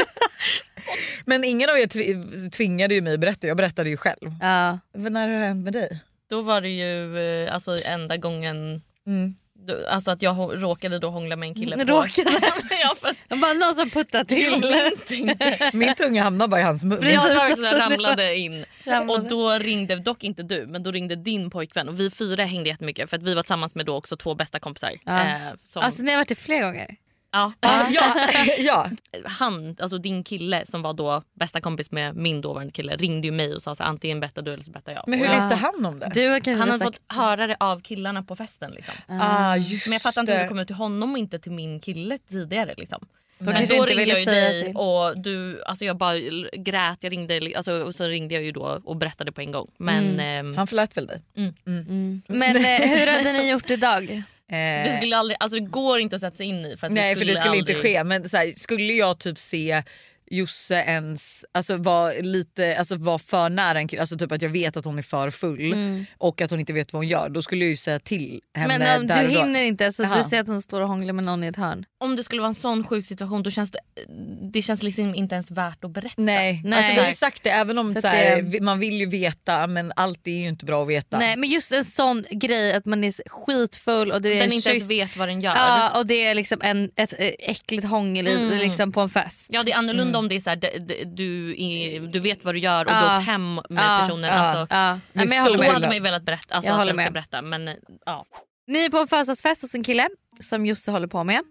Men ingen av er tvingade ju mig att berätta. Jag berättade ju själv. Ja. Men när har det hänt med dig? Då var det ju alltså enda gången mm. då, alltså att jag råkade då hångla med en kille på. Råkade? Ja, för... Jag bara någon som puttade till. Min tunga hamnade bara i hans mun. Jag ramlade in. Och då ringde, dock inte du, men då ringde din pojkvän. Och vi fyra hängde jättemycket för att vi var tillsammans med då också två bästa kompisar. Ja. Eh, som... Alltså ni har varit det flera gånger? Ja. Ja, ja, ja. Han, alltså din kille som var då bästa kompis med min dåvarande kille ringde ju mig och sa så antingen berättar du eller så berättar jag. Men hur ja. visste han om det? Du han hade sagt... fått höra det av killarna på festen liksom. Ah, just Men jag fattar inte hur det kom ut till honom och inte till min kille tidigare liksom. Men men då då ringde ringde jag ju dig till. och du, alltså jag bara grät, jag ringde, alltså, och så ringde jag ju då och berättade på en gång. Men, mm. ehm, han förlät väl dig? Mm. Mm. Mm. Men eh, hur hade ni gjort idag? Det skulle aldrig, alltså det går inte att sätta sig in i för att nej det skulle för det skulle aldrig... inte ske. Men så här, skulle jag typ se Josse ens alltså var lite alltså var för nära en kille, alltså typ att jag vet att hon är för full mm. och att hon inte vet vad hon gör, då skulle jag ju säga till henne. Men om där du hinner inte så Aha. du ser att hon står och hånglar med någon i ett hörn. Om det skulle vara en sån sjuk situation då känns det, det känns liksom inte ens värt att berätta. Nej, Nej. Alltså, vi har ju sagt det även om så här, det... man vill ju veta men allt är ju inte bra att veta. Nej men just en sån grej att man är skitfull och du är den en inte kyss. ens vet vad den gör. Ja, och det är liksom en, ett äckligt hångel mm. liksom på en fest. Ja det är annorlunda mm. om det är så här, det, det, Du, är, du vet vad du gör och ja. du har åkt hem med ja. personen. Ja. Alltså, ja. Men jag då hade man ju velat berätta. Alltså, jag att den med. ska berätta men, ja. Ni är på en födelsedagsfest hos en kille som Josse håller på med.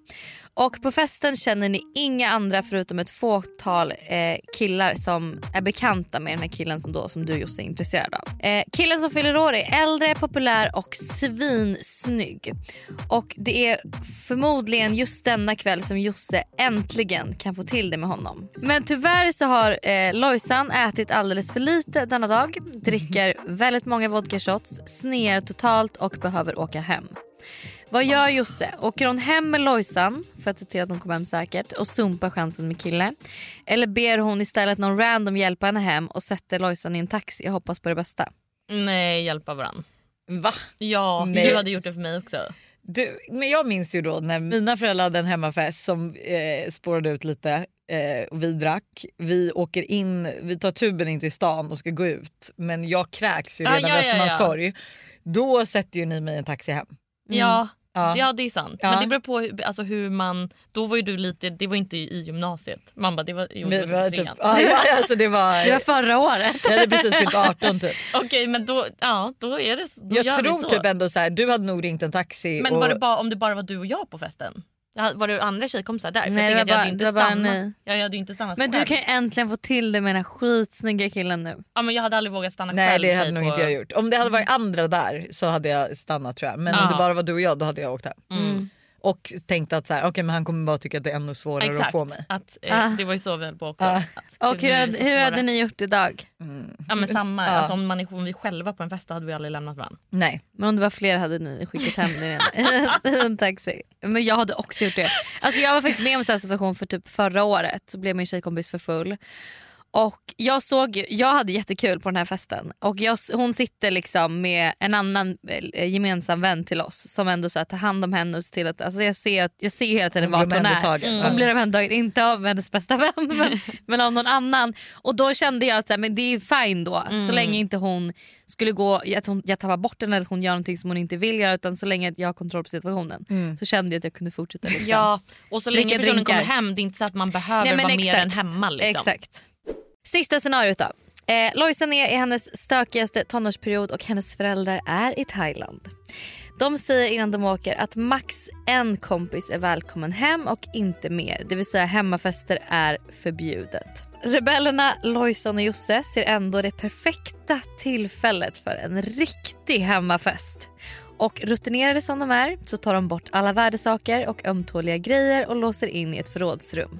Och på festen känner ni inga andra förutom ett fåtal eh, killar som är bekanta med den här killen som, då, som du Josse är intresserad av. Eh, killen som fyller år är äldre, populär och svinsnygg. Och det är förmodligen just denna kväll som Josse äntligen kan få till det med honom. Men tyvärr så har eh, Lojsan ätit alldeles för lite denna dag. Dricker väldigt många vodka shots, snear totalt och behöver åka hem. Vad gör Josse? Åker hon hem med Lojsan för att se till att hon kommer hem säkert och sumpar chansen med kille? Eller ber hon istället någon random hjälpa henne hem och sätter Lojsan i en taxi och hoppas på det bästa? Nej, hjälpa varann. Va? Ja, Nej. du hade gjort det för mig också. Du, men jag minns ju då när mina föräldrar hade en hemmafest som eh, spårade ut lite eh, och vi drack. Vi åker in, vi tar tuben in till stan och ska gå ut. Men jag kräks ju Ah, redan ja, ja, Västermalmstorg. ja. Då sätter ju ni mig i en taxi hem. Mm. Ja. Ja. Ja, det är sant. Ja. Men det beror på hur, alltså hur man... Då var ju du lite... Det var inte i gymnasiet. Man bara, det var, jo, det Det var var, typ typ, trean. ja, ja, alltså det var, Det var förra året. jag hade precis fyllt arton typ. Okej, men då, ja, då är det då Jag gör vi tror så. typ ändå så här, du hade nog ringt en taxi. Men och, var det bara, om det bara var du och jag på festen? Var det andra tjejkompisar där? För Nej, jag det var tänkte att jag hade bara- inte det var bara stannat. ni. Ja, jag hade ju inte stannat Men du själv. kan ju äntligen få till det med den här skitsnygga killen nu. Ja, men jag hade aldrig vågat stanna Nej, själv. det hade tjej nog på... inte jag gjort. Om det hade varit andra där så hade jag stannat tror jag. Men Ja. om det bara var du och jag då hade jag åkt hem. Mm. Och tänkte att så här, okay, men han kommer bara tycka att det är ännu svårare Exakt. att få mig. Att, eh, Ah. Det var ju så vi höll på också. Ah. Att, Och hur, hade- hur hade ni gjort idag? Ja, men samma. Ja. Alltså, om, man, om vi själva på en fest då hade vi aldrig lämnat varandra. Nej. Men om det var fler hade ni skickat hem den i en taxi. Men jag hade också gjort det. Alltså jag var faktiskt med om en sån här situation för typ förra året. Så blev min tjejkompis för full. Och jag såg, jag hade jättekul på den här festen. Och jag, hon sitter liksom med en annan eh, gemensam vän till oss. Som ändå så här, tar hand om henne och ser till att, alltså jag ser, jag ser hela tiden Hon vart blir hon är. omhändertagen. Hon Ja. blir omhändertagen, inte av hennes bästa vän men, men av någon annan. Och då kände jag att så här, men det är fine då. Så länge inte hon skulle gå, att hon, jag tappar bort den eller att hon gör någonting som hon inte vill göra. Utan så länge att jag har kontroll på situationen. Så kände jag att jag kunde fortsätta. Liksom. Ja, och så länge Dricka personen drinkar. kommer hem, det är inte så att man behöver Nej, men vara mer exakt. än hemma. Liksom. Exakt. Sista scenariot då. Eh, Lojsan är i hennes stökigaste tonårsperiod och hennes föräldrar är i Thailand. De säger innan de åker att max en kompis är välkommen hem och inte mer. Det vill säga hemmafester är förbjudet. Rebellerna Lojsan och Josse ser ändå det perfekta tillfället för en riktig hemmafest. Och rutinerade som de är så tar de bort alla värdesaker och ömtåliga grejer och låser in i ett förrådsrum.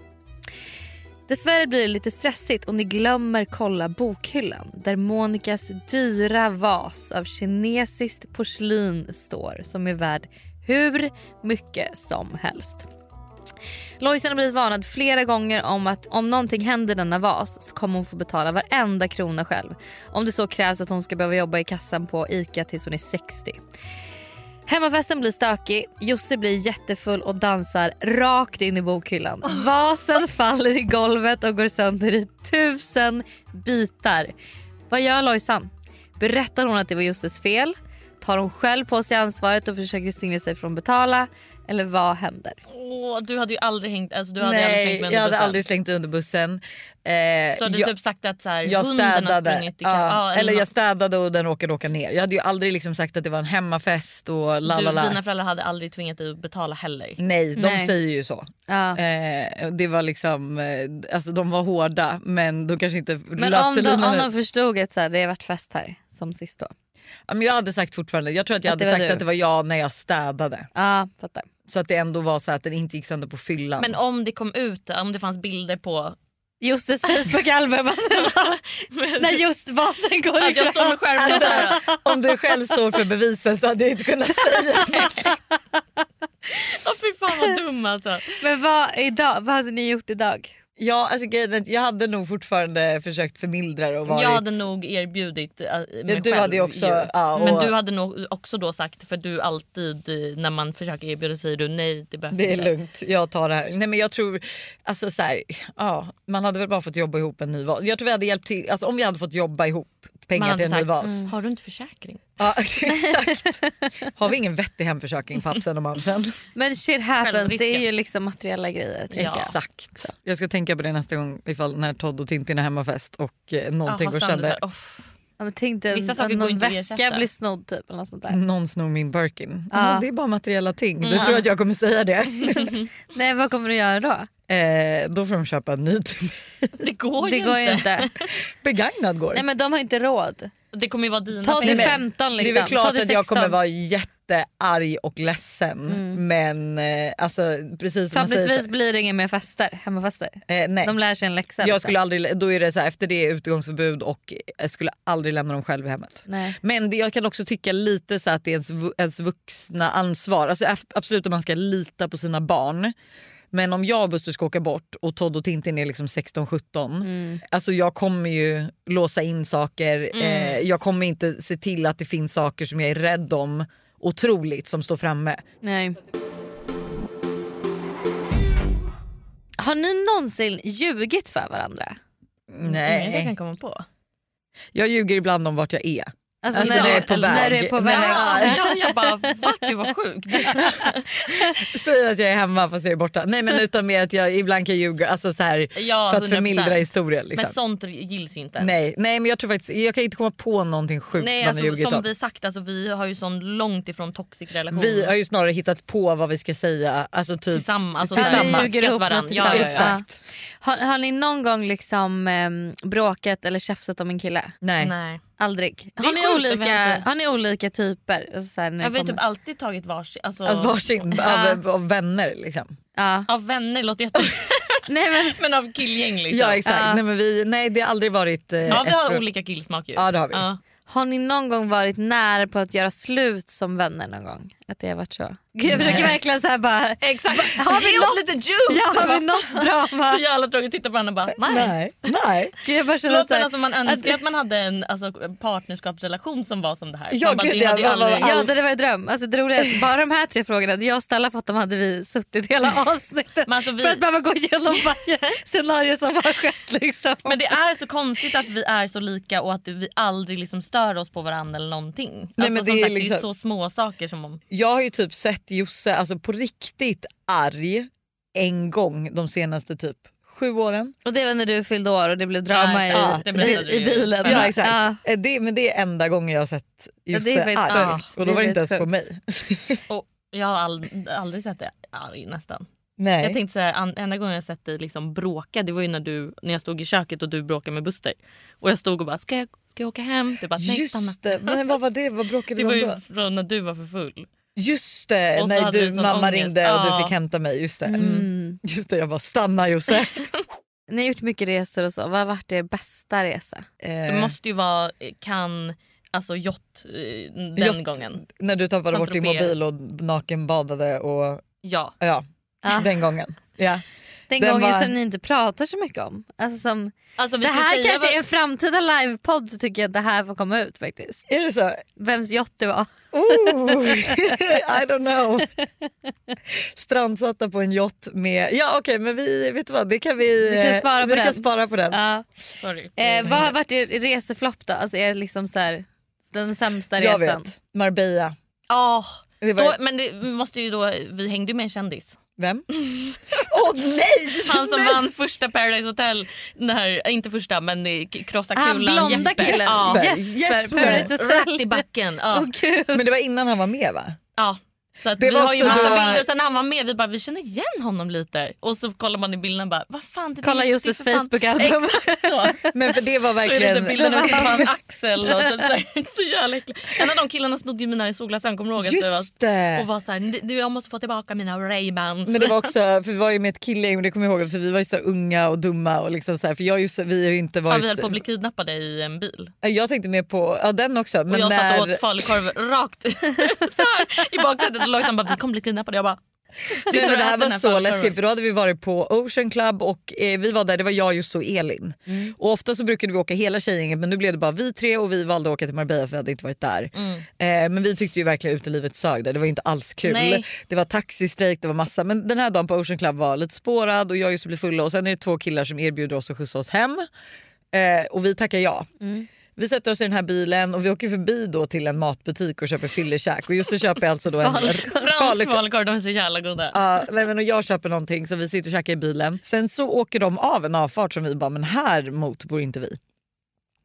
Dessvärre blir det lite stressigt och ni glömmer kolla bokhyllan där Monikas dyra vas av kinesiskt porslin står som är värd hur mycket som helst. Lojsan har blivit varnad flera gånger om att om någonting händer denna vas så kommer hon få betala varenda krona själv. Om det så krävs att hon ska behöva jobba i kassan på ICA tills hon är sextio. Hemmafesten blir stökig, Josse blir jättefull och dansar rakt in i bokhyllan. Vasen faller i golvet och går sönder i tusen bitar. Vad gör Lojsan? Berättar hon att det var Josses fel? Tar hon själv på sig ansvaret och försöker slingra sig från betala? Eller vad händer? Åh, du hade ju aldrig hängt, alltså, du hade aldrig Nej, slängt mig under jag hade bussen. aldrig slängt under bussen. Eh, Du hade jag, typ sagt att så här, jag hunden har städade. sprungit i Ja, ka- ja, eller jag något. städade och den råkade åka ner. Jag hade ju aldrig liksom sagt att det var en hemmafest och du, lalala. Dina föräldrar hade aldrig tvingat dig att betala heller. Nej, de Nej. säger ju så. Ja. Eh, det var liksom, eh, alltså de var hårda men de kanske inte Men löpte om de, linan om ut. de förstod att så här, det har varit fest här som sist då. Ja, men jag hade sagt fortfarande, jag tror att jag Att det hade var sagt du. att det var jag när jag städade. Ja, fattar. Så att det ändå var så att den inte gick sönder på fyllan. Men om det kom ut, om det fanns bilder på Josses Facebook-album. När just vasen går att jag står med skärmen Alltså, så här. om du själv står för bevisen så hade jag inte kunnat säga det. Åh, fy fan vad dum alltså. Men vad, idag, vad hade ni gjort idag? Ja, alltså, grejen är att jag hade nog fortfarande försökt förmildra det och varit... Jag hade nog erbjudit äh, mig Ja, du själv hade ju också- ju. ja, och- Men du hade nog också då sagt, för du alltid eh, när man försöker erbjuda säger du nej, det behövs Det är inte. lugnt, jag tar det här. Nej, men jag tror, alltså så här, ja, man hade väl bara fått jobba ihop en ny vas. Jag tror vi hade hjälpt till, alltså om vi hade fått jobba ihop Man pengar hade till en ny sagt, vas. mm. har du inte försäkring? Ja, exakt. Har vi ingen vettig hemförsäkring, pappsen och mamsen? Men shit happens, Självrisken. det är ju liksom materiella grejer. tänker jag. Exakt. Jag ska tänka på det nästa gång ifall när Todd och Tintin är hemmafest och eh, någonting Aha, går Sandra, sönder. så här, "Off." Ja, men tänk dig Vissa att saker går någon inte att väska ersätta. blir snodd typ eller något sånt där. Någon snor min Birkin. Ja. Ja, det är bara materiella ting. Du Mm. tror att jag kommer säga det? Nej, vad kommer du göra då? eh, då får de köpa en ny till mig. Det går Det ju går ju inte. inte. Begagnad går. Nej men de har inte råd. Det kommer ju vara dina Ta pengar. till femton liksom. Det är väl klart Ta till att jag kommer sexton. vara jättearg och ledsen. Mm. Men eh, alltså precis som man säger. Förhoppningsvis blir det inga mer fester, hemmafester. Eh, nej. De lär sig en läxa. Jag liksom. skulle aldrig, då är det så här, efter det utgångsförbud och jag skulle aldrig lämna dem själv i hemmet. Nej. Men det, jag kan också tycka lite så att det är ens, vu- ens vuxna ansvar. Alltså, absolut om man ska lita på sina barn. Men om jag och Buster ska åka bort och Todd och Tintin är liksom sexton sjutton. Mm. Alltså jag kommer ju låsa in saker. Mm. Eh, jag kommer inte se till att det finns saker som jag är rädd om otroligt som står framme. Nej. Har ni någonsin ljugit för varandra? Nej. Mm, det kan komma på. Jag ljuger ibland om vart jag är. Alltså, Alltså, när, när du, jag är på när väg. du är på Nej, väg. men- Ja, jag bara fuck det var sjukt. Säger att jag är hemma fast jag är borta. Nej men utan mer att jag ibland kan ljuga alltså så här, Ja, för att hundra förmildra procent. historien. Liksom. Men sånt gills ju inte. Nej, nej men jag tror faktiskt jag kan inte komma på någonting sjukt Nej, man alltså, har ljugit som om. vi sagt, alltså, vi har ju sån långt ifrån toxic relation. Vi har ju snarare hittat på vad vi ska säga. Alltså typ, tillsammans, alltså, Ja, ni tillsammans. ljuger Skratt ihop varann. något Ja, ja, ja. tillsammans. Exakt. Har, har ni någon gång liksom ehm, bråkat eller tjafsat om en kille? nej. Nej. Aldrig. är Har ni, sjukt att vi olika, inte- har ni olika typer? Alltså, så här, när Jag det har typ kommer- alltid tagit varsin. Alltså, Alltså varsin Ja. av, av vänner liksom. ja. av vänner låter jätte... Nej, men, men av killgäng liksom. Ja exakt. Ja. Nej, men vi, nej det har aldrig varit... Eh, Ja, vi ett har bråk. olika killsmak ju. Ja, det har vi. Ja. har ni någon gång varit nära på att göra slut som vänner någon gång? Att det har varit så? Gud, jag försöker verkligen så här bara... Exakt. Har vi Ge något- oss lite juice! Ja, har vi något drama? Så jävla tråkigt, titta på varandra och bara nej. Nej. nej. Gud, jag bara känner Förlåt, att så men här- alltså, man önskar att man hade en alltså, partnerskapsrelation som var som det här. Ja, man bara, gud, det det hade ju var- var- aldrig... var- Ja, det var en dröm. Alltså, det roliga är att bara de här tre frågorna, jag och Stella fått dem hade vi suttit hela avsnittet Men alltså, vi- för att behöva gå igenom varje scenario som har skett. Liksom. Men det är så konstigt att vi är så lika och att vi aldrig liksom stör oss på varandra eller någonting. Alltså, men det som är sagt, liksom- det är så små saker som om... Jag har ju typ sett Josse alltså, på riktigt arg en gång de senaste typ sju åren. Och det var när du fyllde år och det blev drama Ja, i, det berättade i, i du ju. bilen. Ja exakt. Ja. Eh, Det, men det är enda gången jag har sett Ja, Josse det är faktiskt arg. sjukt. Och då Det var är det inte ens faktiskt på mig. Och jag har ald- aldrig sett det arg nästan. Nej. Jag tänkte så här, an- enda gången jag sett dig liksom bråka, det var ju när, du, när jag stod i köket och du bråkade med Buster. Och jag stod och bara, ska jag, ska jag åka hem? Du bara, nej stanna. Just det, men vad var det? Vad bråkade Det vi var om ju då? från när du var för full. Just det, Och så när hade du, du sån mamma ångest. ringde och Ja. du fick hämta mig. Just det. Mm. Just det, jag bara stanna Josse. Ni har gjort mycket resor och så. Vad har varit er bästa resa? Det Eh, måste ju vara kan, alltså yacht eh, den Yacht. gången. när du tappade bort din Saint-Tropez. mobil och nakenbadade och Ja. ja, Ja. den gången. Ja. Den, Den gången var- som ni inte pratar så mycket om. Alltså som, Alltså, vi det kan här säga kanske vad- är en framtida livepodd, så tycker jag att det här får komma ut faktiskt. Är det så? Vems yacht det var. Ooh, I don't know. Strandsatta på en yacht med... Ja okej men vi, vet du vad, det kan vi, Vi kan eh, spara på vi den. kan spara på den. Ja. Sorry. Eh, vad har varit er reseflopp då? Alltså är liksom så här, den sämsta Jag resan? vet, Marbella. Ja, Det var, då, men det måste ju då, vi hängde ju med en kändis. vem? Åh nej! Han som nej. vann första Paradise Hotel, när, inte första men eh, k- krossa Han kulan. blonda Jeppe. killen. Ja. Jesper. Jesper. Jesper. Paradise Hotel. Rätt i backen. Ja. Åh, gud. Men det var innan han var med va? Ja. Så att Det vi var har ju också massa då- bilder och sen när han var med vi bara vi känner igen honom lite. Och så kollar man i bilderna och bara vad fan det Kolla det är Josses för fan- Facebook-album. Exakt så. Men för det var Så är det verkligen... lite bilderna med sitter på hans axel och typ så, här, så jävla äckligt. En av de killarna snodde ju mina solglasögon, kommer du ihåg? Att det var- Just det! Och var såhär, nu jag måste få tillbaka mina Ray-Bans. Men det var också, för vi var ju med ett killegäng och det kommer jag ihåg för vi var ju så unga och dumma och liksom så här, för jag just, vi har ju inte Ja, varit... vi höll på att bli kidnappade i en bil. Jag tänkte mer på, ja den också. Och Men jag när... satt och åt falukorv rakt så här, i baksätet och Lojsan bara vi kommer bli kidnappade. Jag bara Nej, men det här äter var den här så falukorven. läskigt för då hade vi varit på Ocean Club och eh, vi var där, det var jag, Jussi och Elin. Mm. Och ofta så brukade vi åka hela tjejgänget men nu blev det bara vi tre och vi valde att åka till Marbella för vi hade inte varit där. Mm. Eh, men vi tyckte ju verkligen utelivet sög där, det var inte alls kul. Nej. Det var taxistrejk, det var massa. Men den här dagen på Ocean Club var lite spårad och jag och Jussi blev fulla och sen är det två killar som erbjuder oss att skjutsa oss hem. Eh, och vi tackar ja. Mm. Vi sätter oss i den här bilen och vi åker förbi då till en matbutik och köper fyllekäk och Jussi köper alltså då en Fransk falukorv. falukorv, de är så jävla goda. Ja, nej, men och jag köper någonting så vi sitter och käkar i bilen. Sen så åker de av en avfart som vi bara, men här mot bor inte vi.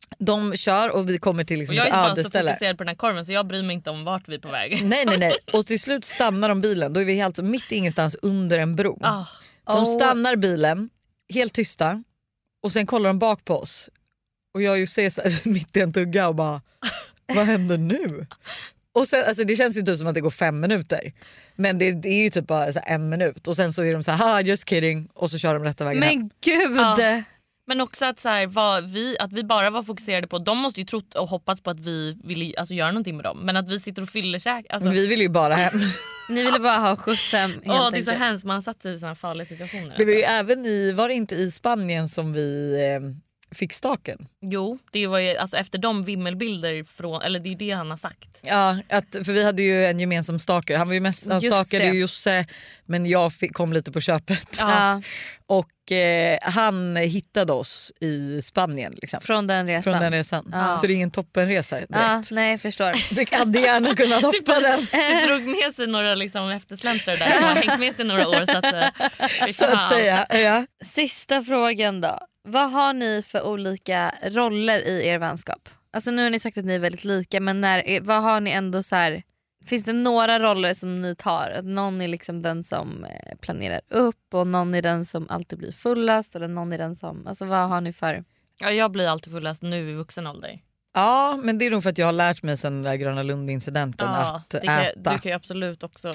De kör och vi kommer till liksom Och jag är ett bara så ödeställe. fokuserad på den här korven så jag bryr mig inte om vart vi är på väg. Nej nej nej. Och till slut stannar de bilen. Då är vi helt mitt ingenstans under en bro. Ah. De Oh. stannar bilen helt tysta och sen kollar de bak på oss. Och jag ju ser så här, mitt i en tugga och bara vad händer nu? Och sen, alltså det känns ju typ som att det går fem minuter. Men det, det är ju typ bara så här en minut. Och sen så är de så här, ha just kidding. Och så kör de rätta vägen hem. Men gud! Ja. Men också att, så här, vad vi, att vi bara var fokuserade på, de måste ju trott och hoppats på att vi ville alltså, göra någonting med dem. Men att vi sitter och fyllerkäkar. Alltså, Vi vill ju bara hem. Ni ville bara ha skjuts hem helt åh, det är så enkelt. hemskt, man har satt sig i såna här farliga situationer. Det var ju alltså. även i, var det inte i Spanien som vi eh, fick staken? Jo, det var ju alltså, efter de vimmelbilder från, eller det är det han har sagt. Ja, att, för vi hade ju en gemensam stalker. Han var ju mest, han Just stalkade det. ju Josse, men jag fick, kom lite på köpet. Ja, Och eh, han hittade oss i Spanien liksom. från den resan. Från den resan. Ja. Så det är ingen toppenresa direkt. Ja, nej jag förstår. Det hade gärna kunnat hoppa den. Det drog med sig några liksom, eftersläntrare där som har hängt med sig några år. Så att, eh, Så att säga. Ja. Sista frågan då. Vad har ni för olika roller i er vänskap? Alltså nu har ni sagt att ni är väldigt lika, men när, vad har ni ändå så här, finns det några roller som ni tar? Att någon är liksom den som eh, planerar upp och någon är den som alltid blir fullast eller någon är den som, alltså vad har ni för? ja, jag blir alltid fullast nu i vuxen ålder. Ja, men det är nog för att jag har lärt mig sen den där Gröna Lund-incidenten Ja, att det kan, jag- äta. du kan ju absolut också.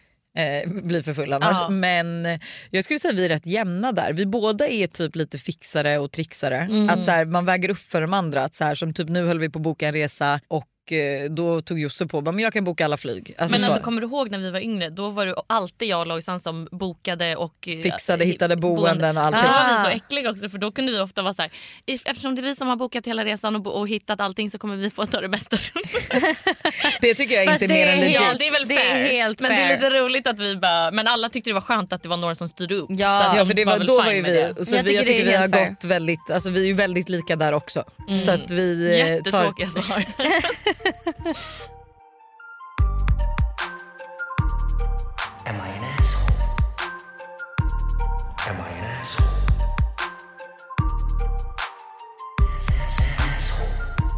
eh, bli för full annars. Ja. Men jag skulle säga att vi är rätt jämna där. Vi båda är typ lite fixare och trixare. Mm. Att så här, man väger upp för de andra. Att så här, som typ nu höll vi på att boka en resa och eh, då tog Josse på men jag kan boka alla flyg. Alltså, Men så. alltså, kommer du ihåg när vi var yngre? Då var det alltid jag och Lojsan som bokade och eh, Fixade, eh, hittade boenden och allting. Då var Ah. vi så äckliga också för då kunde vi ofta vara så här, eftersom det är vi som har bokat hela resan och, bo- och hittat allting så kommer vi få ta det bästa rummet. Det tycker jag Fast inte är det mer är än legit. Ja, det är väl Det fair. är helt men det fair. är lite roligt att vi bara, men alla tyckte det var skönt att det var några som styrde upp. Ja. Så att Ja, de för det var, väl då fine var ju med vi, det. så Jag vi, jag tycker det tycker är vi har helt fair. gått väldigt, alltså vi är ju väldigt lika där också. Mm. Så att vi eh, tar... Jättetråkiga svar. Am I an asshole? Am I an asshole? Asshole.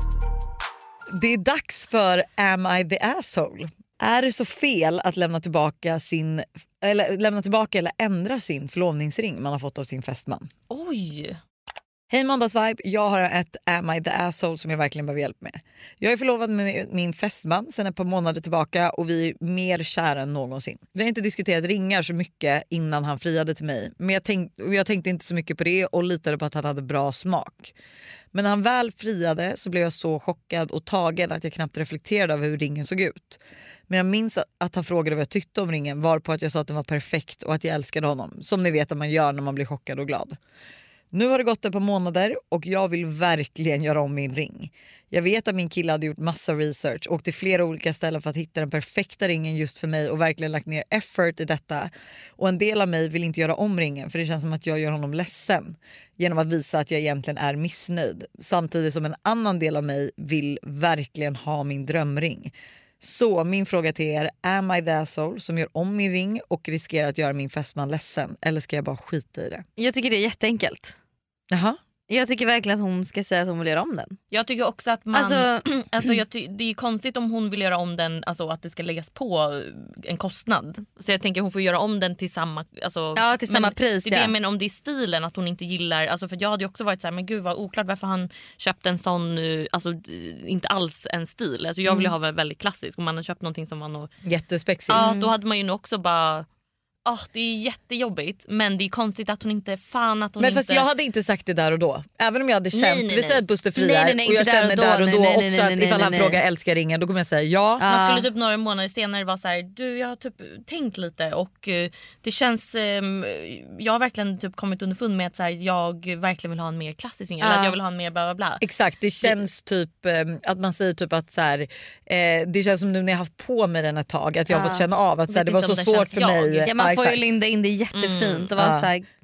Det är dags för Am I the asshole? Är det så fel att lämna tillbaka sin eller lämna tillbaka eller ändra sin förlovningsring man har fått av sin fästman? Oj. Hej Måndagsvibe, jag har ett Am I the asshole som jag verkligen behöver hjälp med. Jag är förlovad med min fästman sedan ett par månader tillbaka och vi är mer kära än någonsin. Vi har inte diskuterat ringar så mycket innan han friade till mig, men jag, tänk, jag tänkte inte så mycket på det och litade på att han hade bra smak. Men när han väl friade så blev jag så chockad och tagen att jag knappt reflekterade över hur ringen såg ut. Men jag minns att han frågade vad jag tyckte om ringen, varpå att jag sa att den var perfekt och att jag älskade honom, som ni vet att man gör när man blir chockad och glad. Nu har det gått ett par månader och jag vill verkligen göra om min ring. Jag vet att min kille hade gjort massa research och till flera olika ställen för att hitta den perfekta ringen just för mig och verkligen lagt ner effort i detta. Och en del av mig vill inte göra om ringen för det känns som att jag gör honom ledsen genom att visa att jag egentligen är missnöjd. Samtidigt som en annan del av mig vill verkligen ha min drömring. Så min fråga till er, am I the asshole som gör om min ring och riskerar att göra min fästman ledsen? Eller ska jag bara skita i det? Jag tycker det är jätteenkelt. Jaha. Jag tycker verkligen att hon ska säga att hon vill göra om den. Jag tycker också att man, Alltså, alltså jag ty- det är konstigt om hon vill göra om den, alltså att det ska läggas på en kostnad. Så jag tänker hon får göra om den till samma, alltså, ja, till samma men, pris. det är Ja. det, men om det är stilen att hon inte gillar, alltså för jag hade ju också varit så här, men gud vad oklart varför han köpte en sån, eh, alltså inte alls en stil. Alltså jag vill ju ha väl väldigt klassisk, om man har köpt någonting som man nog, Jättespexigt. ja då hade man ju nog också bara, oh, det är jättejobbigt men det är konstigt att hon inte, fan att hon Men inte... fast jag hade inte sagt det där och då. Även om jag hade känt, Nej, nej, vi säger nej. att Buster Nej, friar nej, nej, och jag inte där känner och då. där och då Nej, nej, också nej, att nej, ifall nej, han nej. frågar älskar ringen då kommer jag säga ja. Ja. Man skulle typ några månader senare vara så här, du jag har typ tänkt lite och eh, det känns, eh, jag har verkligen typ kommit underfund med att så här, jag verkligen vill ha en mer klassisk ring, eller Ja. att jag vill ha en mer bla bla bla. Exakt, det känns typ eh, att man säger typ att så här, eh, det känns som nu när jag har haft på mig den ett tag att jag har Ja. fått känna av att så här, Vet det var inte så om det svårt känns för jag. mig. Ja, man får ju exakt. linda in det jättefint och vara Ja. så här,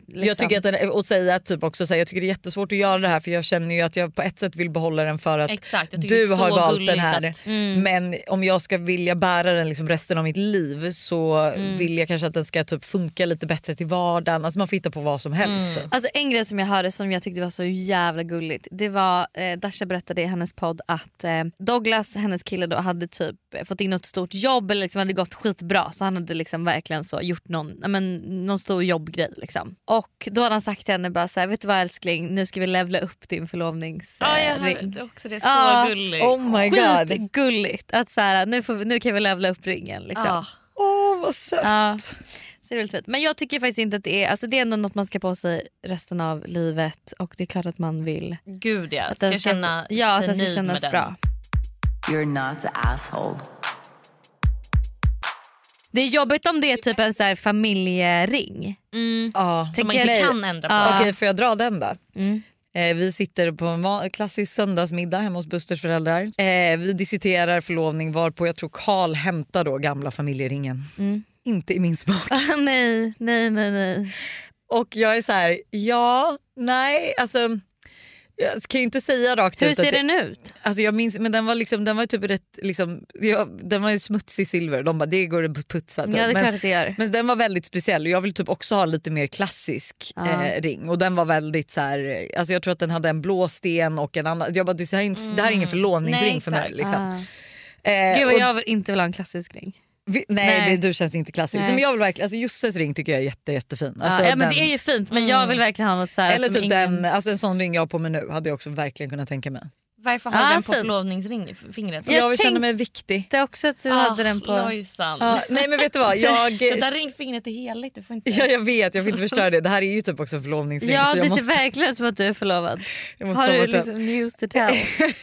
liksom. Jag tycker att den, och säga typ också så här, jag tycker det är jättesvårt att göra det här för jag känner ju att jag på ett sätt vill behålla den för att Exakt, jag tycker det du är har så valt gulligt den här. att- Mm. Men om jag ska vilja bära den liksom resten av mitt liv så Mm. vill jag kanske att den ska typ funka lite bättre till vardagen. Alltså man får hitta på vad som helst. Mm. Alltså en grej som jag hörde som jag tyckte var så jävla gulligt. Det var, eh, Dasha berättade i hennes podd att eh, Douglas, hennes kille då, hade typ fått in något stort jobb eller liksom hade gått skitbra. Så han hade liksom verkligen så gjort någon, men, någon stor jobbgrej liksom. Och då hade han sagt till henne bara så här, vet du vad älskling, nu ska vi levla upp din förlovningsring. Ja, jag hörde också det. Så Ja. gulligt. Oh my god. Skitgulligt att så här, nu, får vi, nu kan vi levla upp ringen liksom. Ja. Åh vad sött. Ja, så det är väldigt fint. Men jag tycker faktiskt inte att det är, alltså det är ändå något man ska på sig resten av livet och det är klart att man vill Gud ja, att ska den ska, känna ja, att sig den ska nöjd kännas med bra. You're not an asshole. Det är jobbigt om det är typ en så här familjering. Mm. Ja. Som man Tänker- inte kan ändra på. Ja. Okej, får jag dra den då? Mm. Eh, vi sitter på en va- klassisk söndagsmiddag hemma hos Busters föräldrar. Eh, vi diskuterar förlovning varpå jag tror Carl hämtar då gamla familjeringen. Mm. Inte i min smak. Ah, nej, nej, nej, nej. Och jag är så här, ja, nej, alltså jag kan ju inte säga rakt Hur ut ser att den ut? Alltså jag minns, men den var liksom, den var typ rätt liksom, ja, den var ju smutsig silver. De bara, det går att putsa typ. Ja, det är men, klart att det gör. men den var väldigt speciell och jag vill typ också ha lite mer klassisk Ja. eh, ring och den var väldigt så här, alltså jag tror att den hade en blå sten och en annan, jag bara, det, här är inte, det här är ingen förlovningsring Nej, för mig exakt. liksom. Ah. Eh, Gud vad och- jag vill inte vill ha en klassisk ring. vi, nej, Nej. Det, du känns inte klassiskt. Nej. Nej. men jag vill verkligen, alltså Jusses ring tycker jag är jätte, jättefin. Alltså, ja, ja, men den- det är ju fint men jag vill verkligen ha något så här eller som typ ingen... den, alltså en sån ring jag har på mig nu hade jag också verkligen kunnat tänka mig. Varför har Ah, du den på fin. förlovningsfingret? För Jag jag vill känna tänkte- mig viktig. Det är också att du Ah, hade den på... Lojsan. Ja, nej men vet du vad, jag, Det där ringfingret är heligt. Du får inte... ja, jag vet, jag får inte förstöra det. Det här är ju typ också en förlovningsring. Ja, så det jag ser måste, verkligen ut som att du är förlovad. jag måste Har ta du bort den. liksom news to tell?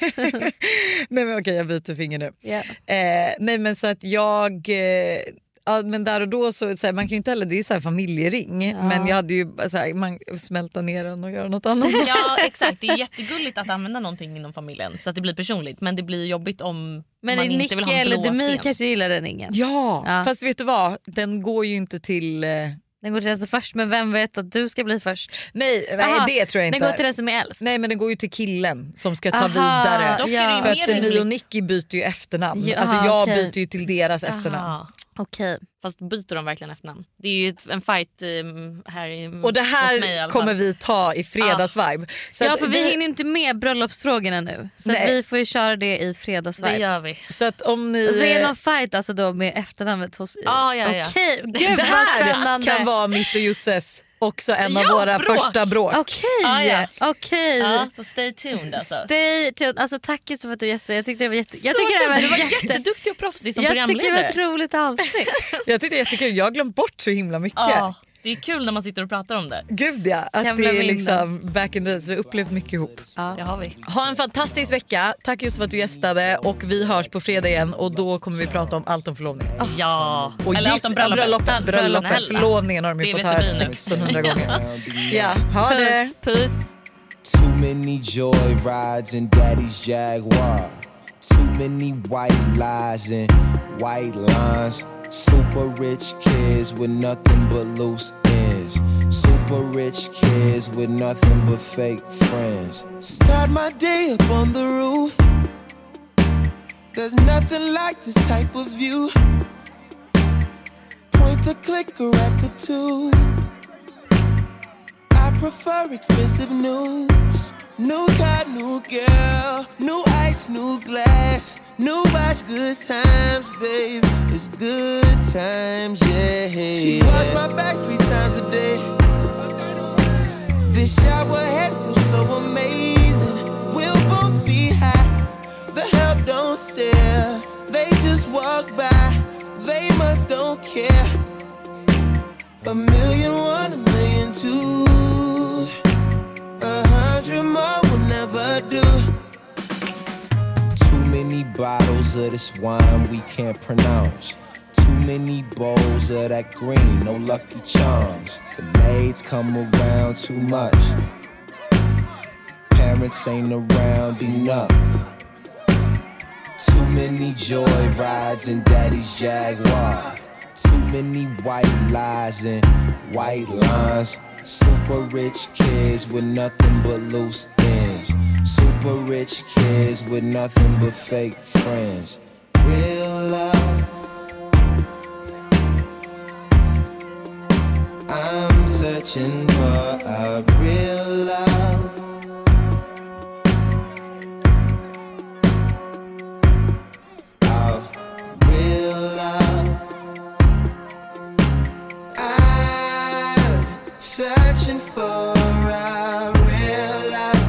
Nej men okej, jag byter finger nu. Ja. Eh, nej men så att jag... Eh, ja, men där och då så, så här, man kan ju inte heller, det är så här familjering. Ja. Men jag hade ju så här, man smälta ner den och göra något annat. Ja exakt, det är jättegulligt att använda någonting inom familjen så att det blir personligt. Men det blir jobbigt om Men man inte Nicky vill ha en eller blå Demi sten. kanske gillar den ringen. Ja, Ja. fast vet du vad? Den går ju inte till... Eh, Den går till den som först men vem vet att du ska bli först? nej, nej Aha, det tror jag inte. Den går till den som är äldst. Nej men den går ju till killen som ska ta Aha, vidare. Dock är Ja. det ju För mer att Demi och rimligt. Nicky byter ju efternamn. Ja, alltså jag okej. byter ju till deras efternamn. Aha. Okej. Fast byter de verkligen efternamn? Det är ju ett, en fight um, här i, Och det hos mig i här alla kommer fall. vi ta i fredagsvibe. Så Ja att för vi hinner inte med bröllopsfrågorna nu. Så att Nej. vi får ju köra det i fredagsvibe. Det gör vi. Så att om ni... Så det är någon fight alltså då med efternamnet hos... Ja, ja, ja. Okej, gud det vad här spännande. kan vara mitt och Jusses också en av Ja, våra bråk. första bråk. Okej, Ah, ja. okej. Ja, så stay tuned alltså. Stay tuned. Alltså, tack så för att du gästade. Jag tyckte det var jätte... Jag Så tycker det kul. var, Du var jätte... jätteduktig och proffsig som Jag tycker det var programledare. ett roligt avsnitt. Jag tyckte det är jättekul, jag har glömt bort så himla mycket. Ja, det är kul när man sitter och pratar om det. Gud ja, att Jävla det är minnen. liksom back in the days, vi har upplevt mycket ihop. Ja. Det har vi. Ha en fantastisk vecka, tack just för att du gästade och vi hörs på fredag igen och då kommer vi prata om allt om förlovningen. Ja. Och Eller allt om bröllopet. bröllopet, bröllopet, Snälla. förlovningen har de Det ju är fått vi höra förbi nu. sextonhundra gånger. Ja, ha det! Puss. Too many joy rides in daddy's Jaguar. Too many white lies and white lines. Super rich kids with nothing but loose ends. Super rich kids with nothing but fake friends. Start my day up on the roof. There's nothing like this type of view. Point the clicker at the tube. I prefer expensive news. New car, new girl, new ice, new glass, new watch, good times, babe. It's good times, yeah. She wash my back three times a day. This shower head feels so amazing. We'll both be high. The help don't stare. They just walk by. They must don't care. A million one, a million two. A hundred more will never do. Too many bottles of this wine we can't pronounce. Too many bowls of that green, no Lucky Charms. The maids come around too much. Parents ain't around enough. Too many joy rides in daddy's Jaguar. Too many white lies and white lines. Super rich kids with nothing but loose ends. Super rich kids with nothing but fake friends. Real love, I'm searching for a real love. A real love. I'm searching for a real love.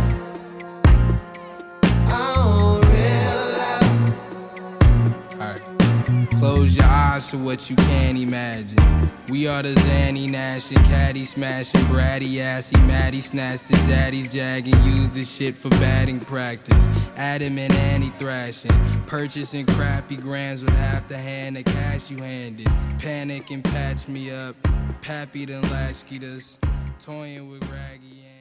Oh, real love. Alright. Close your eyes for what you can't imagine. We are the Zanny Nash and Caddy smashing, bratty assy, Maddie snatched his daddy's jag and used the shit for batting practice. Adam and Annie thrashing, purchasing crappy grams with half the hand of cash you handed. Panic and patch me up, Pappy done latchkeyed us, toying with Raggy and